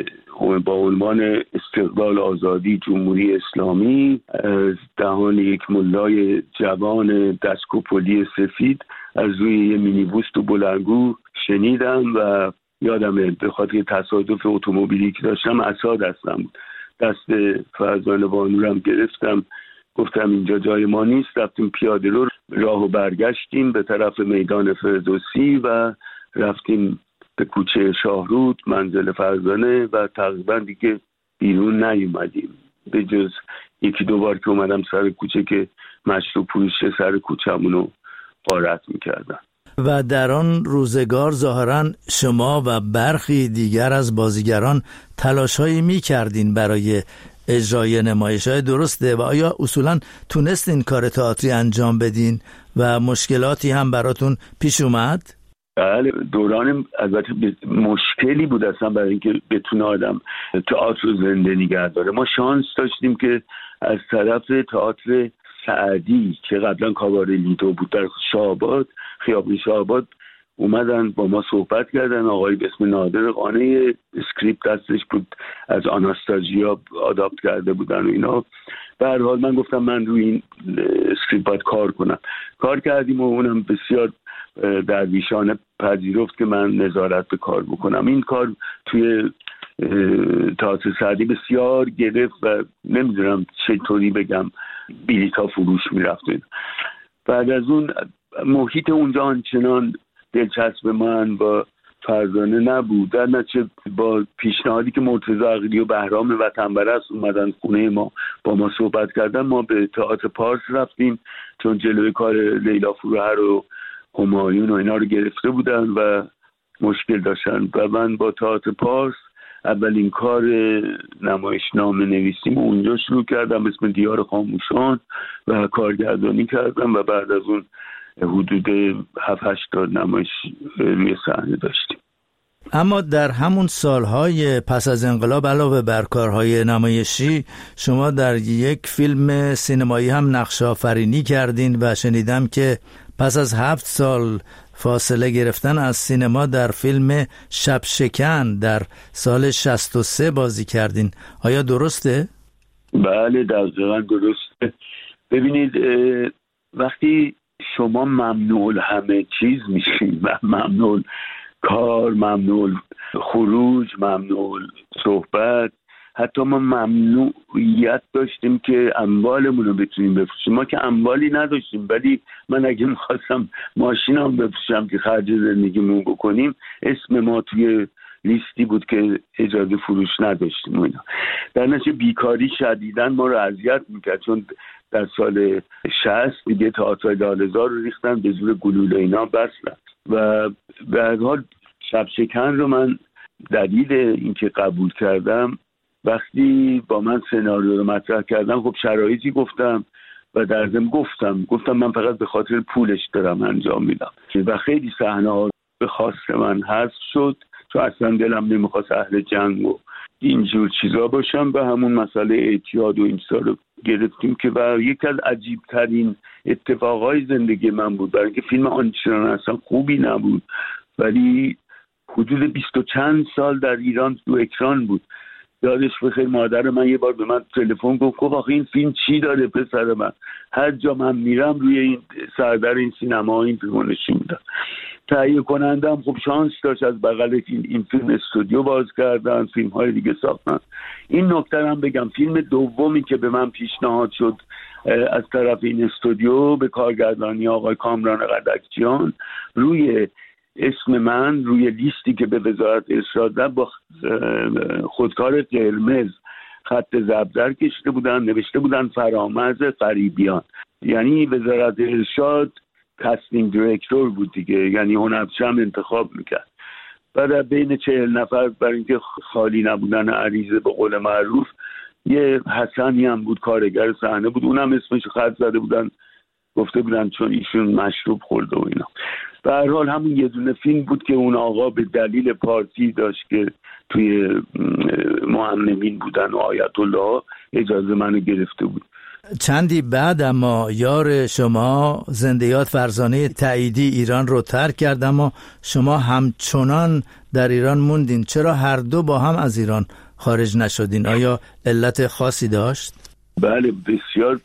با عنوان استقلال آزادی جمهوری اسلامی از دهان یک ملای جوان دستکوپولی سفید از روی یه مینیبوس تو بلندگو شنیدم و یادمه به خاطر تصادف اتومبیلی که داشتم عصا دستم بود. دست فرزانه بانورم گرفتم، گفتم اینجا جای ما نیست. رفتیم پیاده رو راهو برگشتیم به طرف میدان فردوسی و رفتیم به کوچه شاهرود منزل فرزانه و تقریبا دیگه بیرون نیومدیم به جز یکی دو بار که اومدم سر کوچه که مشروب فروشه سر کوچه‌مونو غارت میکردن. و در آن روزگار ظاهراً شما و برخی دیگر از بازیگران تلاش‌هایی می‌کردین برای اجرای نمایش‌های درسته و آیا اصولاً تونستین کار تئاتری انجام بدین و مشکلاتی هم براتون پیش اومد؟ بله، دوران البته مشکلی بود اصلا برای اینکه بتونه آدم تئاتر رو زنده نگه داره. ما شانس داشتیم که از طرف تئاتر سعدی که قبلا کاباره لیدو بود در شاه‌آباد، خیابون شاه‌آباد، اومدن با ما صحبت کردن. آقایی به اسم نادر قانع اسکریپت دستش بود از آناستازیا آداپت کرده بودن و اینا. به هر حال من گفتم من روی این اسکریپت باید کار کردیم و اونم بسیار درویشانه پذیرفت که من نظارت به کار بکنم. این کار توی تئاتر سعدی بسیار گرفت و نمیدونم چطوری بگم بلیط‌ها فروش میرفت. بعد از اون محیط اونجا آنچنان دلچسب من با فرزانه نبود. در نتیجه با پیشنهادی که مرتضی عقیلی و بهرام وطنپرست اومدن خونه ما با ما صحبت کردن، ما به تئاتر پارس رفتیم چون جلوی کار لیلا فروهر و همایون و اینا رو گرفته بودن و مشکل داشتن و من با تئاتر پارس اولین کار نمایشنامه نویسیم اونجا شروع کردم به اسم دیار خاموشان و کارگردانی کردم و بعد از اون حدود 7-8 تا نمایش روی صحنه داشتیم. اما در همون سالهای پس از انقلاب علاوه بر کارهای نمایشی شما در یک فیلم سینمایی هم نقش آفرینی کردین و شنیدم که پس از 7 سال فاصله گرفتن از سینما در فیلم شب شکن در سال 63 بازی کردین. آیا درسته؟ بله دقیقاً درسته. ببینید وقتی شما ممنوع همه چیز میشین و ممنوع کار، ممنوع خروج، ممنوع صحبت، حتی ما ممنوعیت داشتیم که اموالمون رو بتونیم بفروشیم. ما که اموالی نداشتیم ولی من اگه میخواستم ماشینم بفروشم که خرج زندگیمون بکنیم اسم ما توی لیستی بود که اجازه فروش نداشتیم. اینا در نتیجه بیکاری شدیداً ما رو اذیت میکرد چون در سال 60 دیگه تئاتر لاله‌زار رو ریختن به زور گلوله اینا بستن و به هر حال شب شکن رو من دلیل اینکه قبول کردم وقتی با من سناریو رو مطرح کردم خب شرایطی گفتم و در ضمن گفتم من فقط به خاطر پولش دارم انجام میدم و خیلی صحنه‌ها به خواست من حذف شد چون اصلا دلم نمیخواست اهل جنگ و اینجور چیزا باشم. به همون مسئله اعتیاد و این چیزا رو گرفتیم که و یکی از عجیب ترین اتفاقای زندگی من بود برای اینکه فیلم آنچنان اصلا خوبی نبود ولی حدود 20 و چند سال در ایران تو اکران بود. یادش بخیر مادر من یه بار به من تلفن گفت آخه این فیلم چی داره پسر من، هر جا من میرم روی این سردر این سینما این فیلمو نشون میدن. تهیه کنندم خب شانس داشت از بغل این فیلم استودیو باز کردن، فیلم های دیگه ساختن. این نکته هم بگم فیلم دومی که به من پیشنهاد شد از طرف این استودیو به کارگردانی آقای کامران قدکچیان روی اسم من روی لیستی که به وزارت ارشاد دادن با خودکار قرمز خط زبدر کشیده بودن، نوشته بودن فرامرز غریبیان. یعنی وزارت ارشاد کاستینگ دیرکتور بود دیگه، یعنی هنرپیشه هم انتخاب میکرد. بعد بین 40 نفر برای اینکه خالی نبودن عریضه به قول معروف، یه حسنی هم بود کارگر صحنه بود، اونم اسمش خط زده بودن، گفته بودن چون ایشون مشروب خورده و اینا. به هر حال همون یه دونه فیلم بود که اون آقا به دلیل پارتی داشت که توی محممین بودن و آیت الله اجازه منو گرفته بود. چندی بعد اما یار شما زندیات فرزانه تاییدی ایران رو ترک کرد، اما شما همچنان در ایران موندین. چرا هر دو با هم از ایران خارج نشدین؟ آیا علت خاصی داشت؟ بله بسیار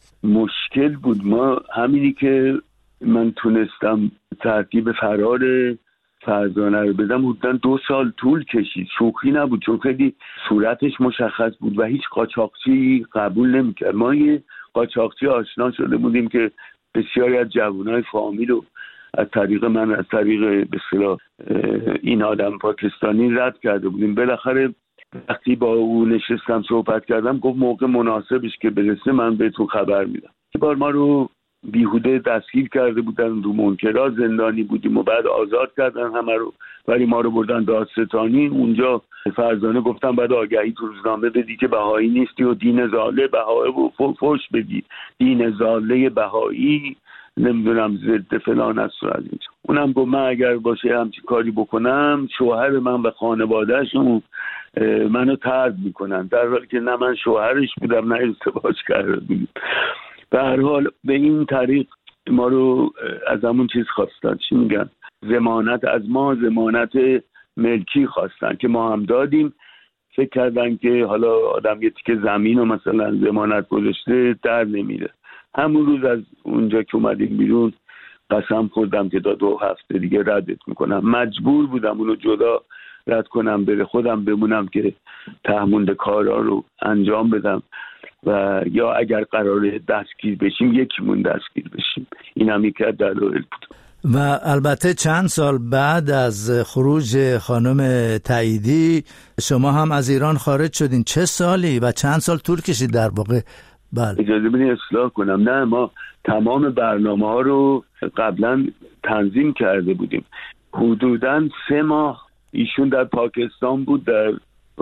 مشکل بود. ما همینی که من تونستم ترتیب فرار فرزانه رو بدم حدوداً 2 سال طول کشید. شوخی نبود، چون خیلی صورتش مشخص بود و هیچ قاچاقچی قبول نمی‌کرد. ما یه قاچاقچی آشنا شده بودیم که بسیاری از جوانای فامیل رو از طریق من، از طریق به اصطلاح این آدم پاکستانی رد کرده بودیم. بالاخره وقتی با او نشستم صحبت کردم، گفت موقع مناسبش که برسه من بهتون خبر میدم. یه بار ما رو بیهوده دستگیر کرده بودن، رو منکرا زندانی بودیم و بعد آزاد کردن همه رو، ولی ما رو بردن دادستانی. اونجا فرزانه گفتن بعد آگهی تو روزنامه بدی که بهایی نیستی و دین زاله بهایی و فوش بدی، دین زاله بهایی نمیدونم ضد فلان است و از اینجا. اونم گفت من اگر باشه همچی کاری بکنم شوهر من و خانوادهشون منو طرد میکنن، در حالی که نه من شوهرش بودم نه ازدواج کرده بودیم. به هر حال به این طریق ما رو از همون چیز خواستن، چی میگن، ضمانت از ما، ضمانت ملکی خواستن که ما هم دادیم. فکر کردن که حالا آدم یه تیکه زمین و مثلا ضمانت گذاشته در نمیره. همون روز از اونجا که اومدیم بیرون قسم خوردم که تا 2 هفته دیگه ردت میکنم. مجبور بودم اونو جدا رد کنم، بره خودم بمونم که تهمونده کارا رو انجام بدم و یا اگر قراره دستگیر بشیم یکیمون دستگیر بشیم. این هم یکی از دلایل بود. و البته چند سال بعد از خروج خانم تاییدی شما هم از ایران خارج شدین. چه سالی و چند سال طول کشید در واقع؟ بله اجازه بدین اصلاح کنم. نه، ما تمام برنامه ها رو قبلا تنظیم کرده بودیم. حدوداً 3 ماه ایشون در پاکستان بود در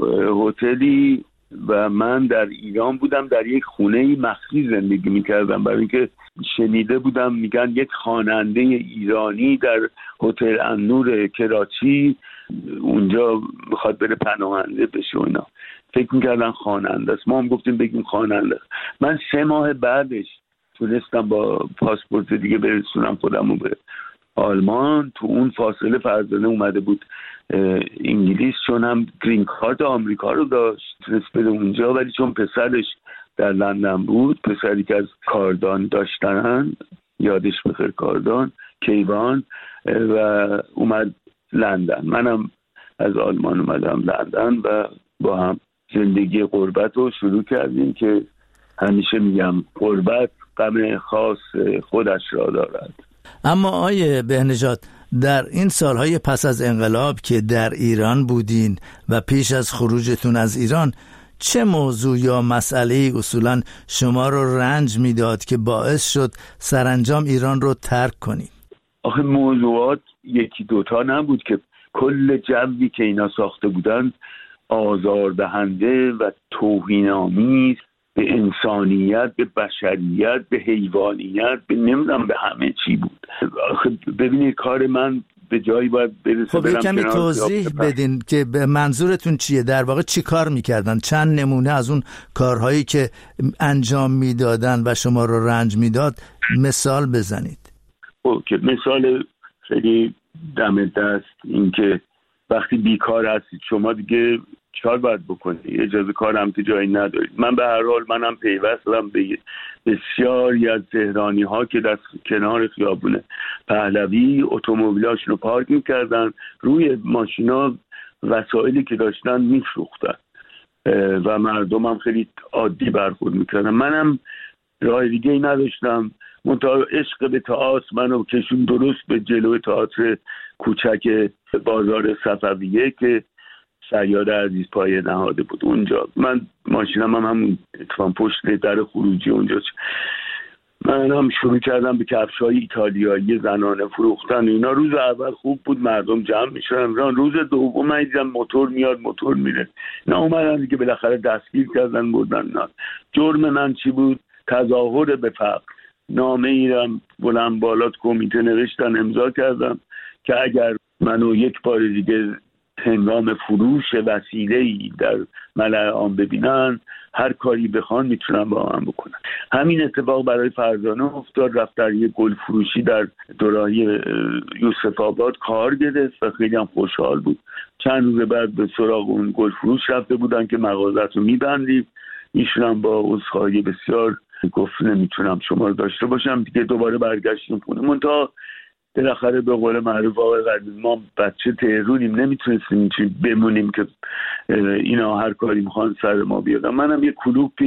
هتلی و من در ایران بودم، در یک خونه مخفی زندگی میکردم، برای اینکه شنیده بودم میگن یک خواننده ایرانی در هتل النور کراچی اونجا میخواد بره پناهنده بشه و اینا. فکر میکردن خواننده است، ما هم گفتیم بگیم خواننده است. من 3 ماه بعدش تونستم با پاسپورت دیگه برسونم خودمو به آلمان. تو اون فاصله فرزانه اومده بود انگلیس، چون هم گرین کارت آمریکا رو داشت تونست بده اونجا، ولی چون پسرش در لندن بود، پسری که از کاردان داشتن، یادش بخیر کاردان، کیوان، و اومد لندن. منم از آلمان اومدم لندن و با هم زندگی غربت رو شروع کردیم که همیشه میگم غربت غم خاص خودش را دارد. اما آیه بهنژاد، در این سالهای پس از انقلاب که در ایران بودین و پیش از خروجتون از ایران، چه موضوع یا مسئله اصولا شما رو رنج میداد که باعث شد سرانجام ایران رو ترک کنید؟ آخه موضوعات 1-2 نبود که کل جوی که اینا ساخته بودن آزاردهنده و توهین‌آمیز به انسانیت، به بشریت، به حیوانیت، به نمیدونم به همه چی بود. ببینید کار من به جایی باید برسه. خب کمی توضیح بدین که منظورتون چیه؟ در واقع چی کار میکردن؟ چند نمونه از اون کارهایی که انجام میدادن و شما رو رنج میداد مثال بزنید. اوکی، مثال خیلی دم دست این که وقتی بیکار هستید شما دیگه چهار باید بکنید، اجازه کار هم که جایی ندارید. من به هر حال منم پیوستم به بسیاری از تهرانی ها که در کنار خیابون پهلوی اتومبیلاشون رو پارک میکردن، روی ماشینا وسایلی که داشتن میفروختن و مردم هم خیلی عادی برخورد میکردن. منم راه دیگه ای نداشتم، منتها عشق به تئاتر منو کشون درست به جلوی تئاتر کوچک بازار صفویه که شیاد عزیز پایه نهاده بود اونجا. من ماشینم هم اتفاقا پشت در خروجی اونجا. من هم شروع کردم به کفش‌های ایتالیایی زنانه فروختن. اینا روز اول خوب بود، مردم جمع میشدن. روز دوم من دیدم موتور میاد موتور میره. اینا اومدن دیگه بالاخره دستگیر کردن بردن. جرم من چی بود؟ تظاهر به فقر. نامه ایرم بلند بالات کمیته نوشتن، امضا کردم که اگر منو یک بار دیگه هنگام فروش وسیله‌ای در ملأ عام ببینن، هر کاری بخوان میتونن با هم بکنن. همین اتفاق برای فرزانه افتاد. رفت در یک گل فروشی در دوراهی یوسف آباد کار گرفت و خیلی هم خوشحال بود. چند روز بعد به سراغ اون گل فروش رفته بودن که مغازت رو میبندیم. ایشون هم با عذرخواهی بسیار گفت نمیتونم شما رو داشته باشم. دیگه دوباره برگشتیم خونه. منتها بالاخره به قول معروف آقای قدیم، ما بچه تهرونیم، نمیتونستیم اینجوری بمونیم که اینا هر کاری میخوان سر ما بیادن. منم یه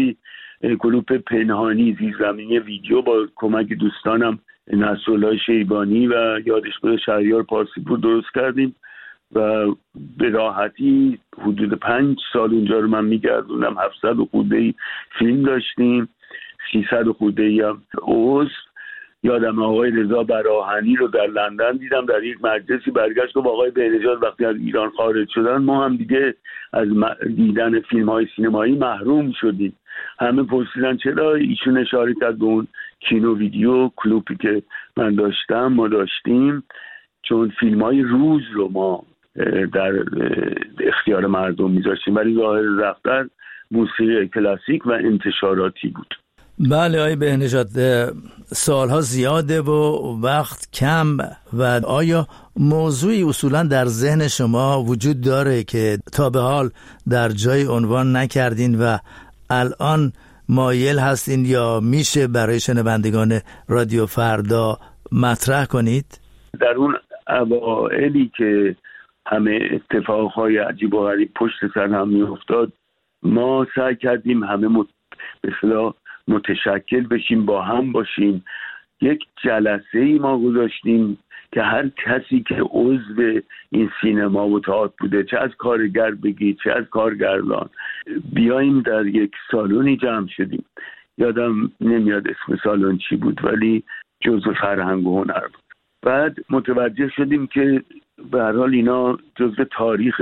کلوپ پنهانی زیرزمینی ویدیو با کمک دوستانم نصرالله شیبانی و یادش بده شهریار پارسیپور درست کردیم و به راحتی حدود 5 سال اونجا رو من میگردونم. 700 و خورده فیلم داشتیم، 300 و خورده هم عضو. یادم آقای رضا براهنی رو در لندن دیدم، در یک مجلسی برگشت و با آقای بهنژاد وقتی از ایران خارج شدن ما هم دیگه از دیدن فیلم های سینمایی محروم شدیم. همه پرسیدن چرا؟ ایشون اشاره کرد به اون کینو ویدیو کلوپی که من داشتم، ما داشتیم، چون فیلم های روز رو ما در اختیار مردم میذاشتیم، ولی ظاهر رفتن موسیقی کلاسیک و انتشاراتی بود. بله آقای بهنژاد، سالها زیاده و وقت کم، و آیا موضوعی اصولا در ذهن شما وجود داره که تا به حال در جای عنوان نکردین و الان مایل هستین یا میشه برای شنوندگان رادیو فردا مطرح کنید؟ در اون اوائلی که همه اتفاقهای عجیب و غریب پشت سر هم میافتاد، ما سعی کردیم همه به اصطلاح متشکل بشیم، با هم باشیم. یک جلسه ای ما گذاشتیم که هر کسی که عضو این سینما و تئاتر بوده، چه از کارگر بگی چه از کارگردان، بیایم در یک سالونی جمع شدیم. یادم نمیاد اسم سالن چی بود ولی جزء فرهنگ و هنر بود. بعد متوجه شدیم که به هر حال اینا جزء تاریخ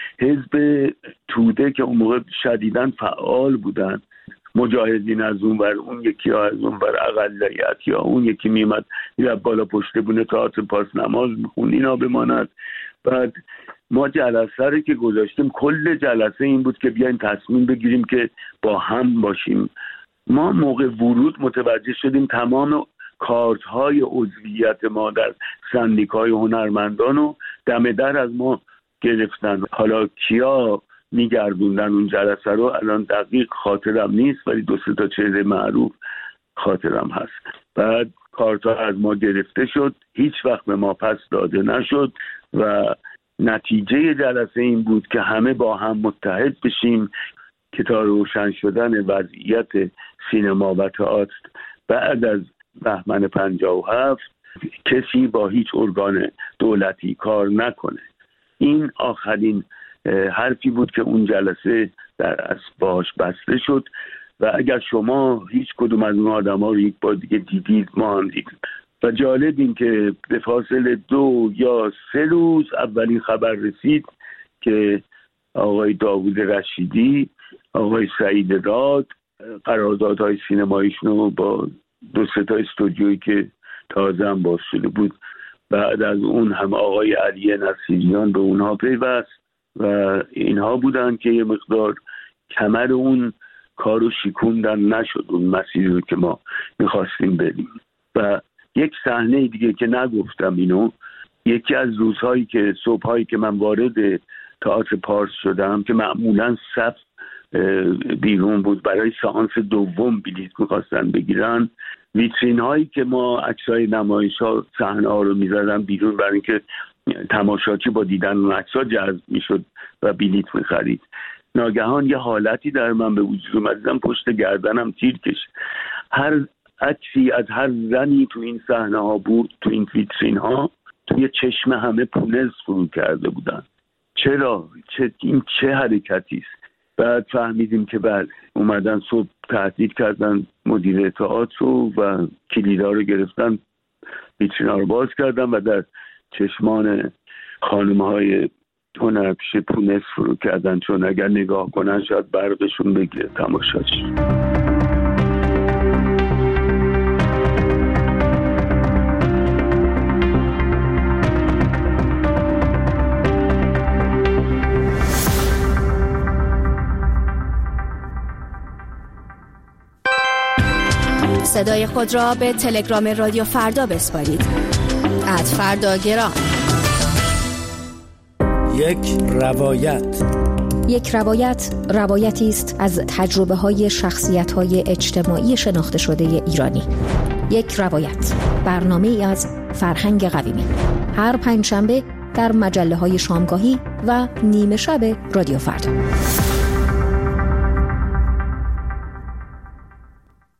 حزب توده که اون موقع شدیداً فعال بودن، مجاهدین از اون ور، اون یکی ها از اون ور اقلیت، یا اون یکی میمد میرفت بالا پشت بونه تئاتر پاس نماز میخوند، اینا بماند. بعد ما جلسه رو که گذاشتیم، کل جلسه این بود که بیاین تصمیم بگیریم که با هم باشیم. ما موقع ورود متوجه شدیم تمام کارت های عضویت ما در سندیکای هنرمندان رو دم در از ما گرفتن. حالا کیا میگردوندن اون جلسه رو الان دقیق خاطرم نیست، ولی 2-3 تا چهره معروف خاطرم هست. بعد کارتا از ما گرفته شد، هیچ وقت به ما پس داده نشد و نتیجه جلسه این بود که همه با هم متحد بشیم که تا روشن شدن وضعیت سینما و تئاتر بعد از بهمن 57 کسی با هیچ ارگان دولتی کار نکنه. این آخرین حرفی بود که اون جلسه در اسباش بسته شد و اگر شما هیچ کدوم از اون آدم ها رو یک بار دیگه دیدید، ما هم دیدیم. و جالب این که به فاصله 2 یا 3 روز اولین خبر رسید که آقای داوود رشیدی، آقای سعید راد قراردادهای سینماییشون رو با 2-3 تا استودیویی که تازه هم باز شده بود، بعد از اون هم آقای علی نصیریان به اونها پیوست و اینها بودن که یه مقدار کمر اون کارو شکوندن، نشد اون مسیری رو که ما میخواستیم بریم. و یک صحنه دیگه که نگفتم اینو، یکی از روزهایی که صبحهایی که من وارد تئاتر پارس شدم که معمولا صف بیرون بود، برای سانس دوم بلیط میخواستن بگیرن، ویترین هایی که ما عکسای نمایش ها صحنه ها رو میزدن بیرون برای اینکه تماشاچی با دیدن اون عکس‌ها جذب میشد و بلیط میخرید. ناگهان یه حالتی در من به وجود اومد، دیدم پشت گردنم تیر کشید. هر عکسی از هر زنی تو این صحنه ها بود، تو این ویترین ها، توی چشم همه پونز فرو کرده بودن. چرا؟ این چه حرکتی است؟ بعد فهمیدیم که بعد اومدن صبح تهدید کردن مدیر اطاعات رو و کلیدا رو گرفتن، ویترینا رو باز کردن و در چشمان خانم‌های هنرپیشه پونز فرو کردن، چون اگر نگاه کنن شاید برقشون بگیره تماشاش. صدای خود را به تلگرام رادیو فردا بسپارید. @فرداگرام. یک روایت روایتی است از تجربه های شخصیت های اجتماعی شناخته شده ایرانی. یک روایت، برنامه‌ای از فرهنگ قویمی، هر پنجشنبه در مجله های شامگاهی و نیمه شب رادیو فردا.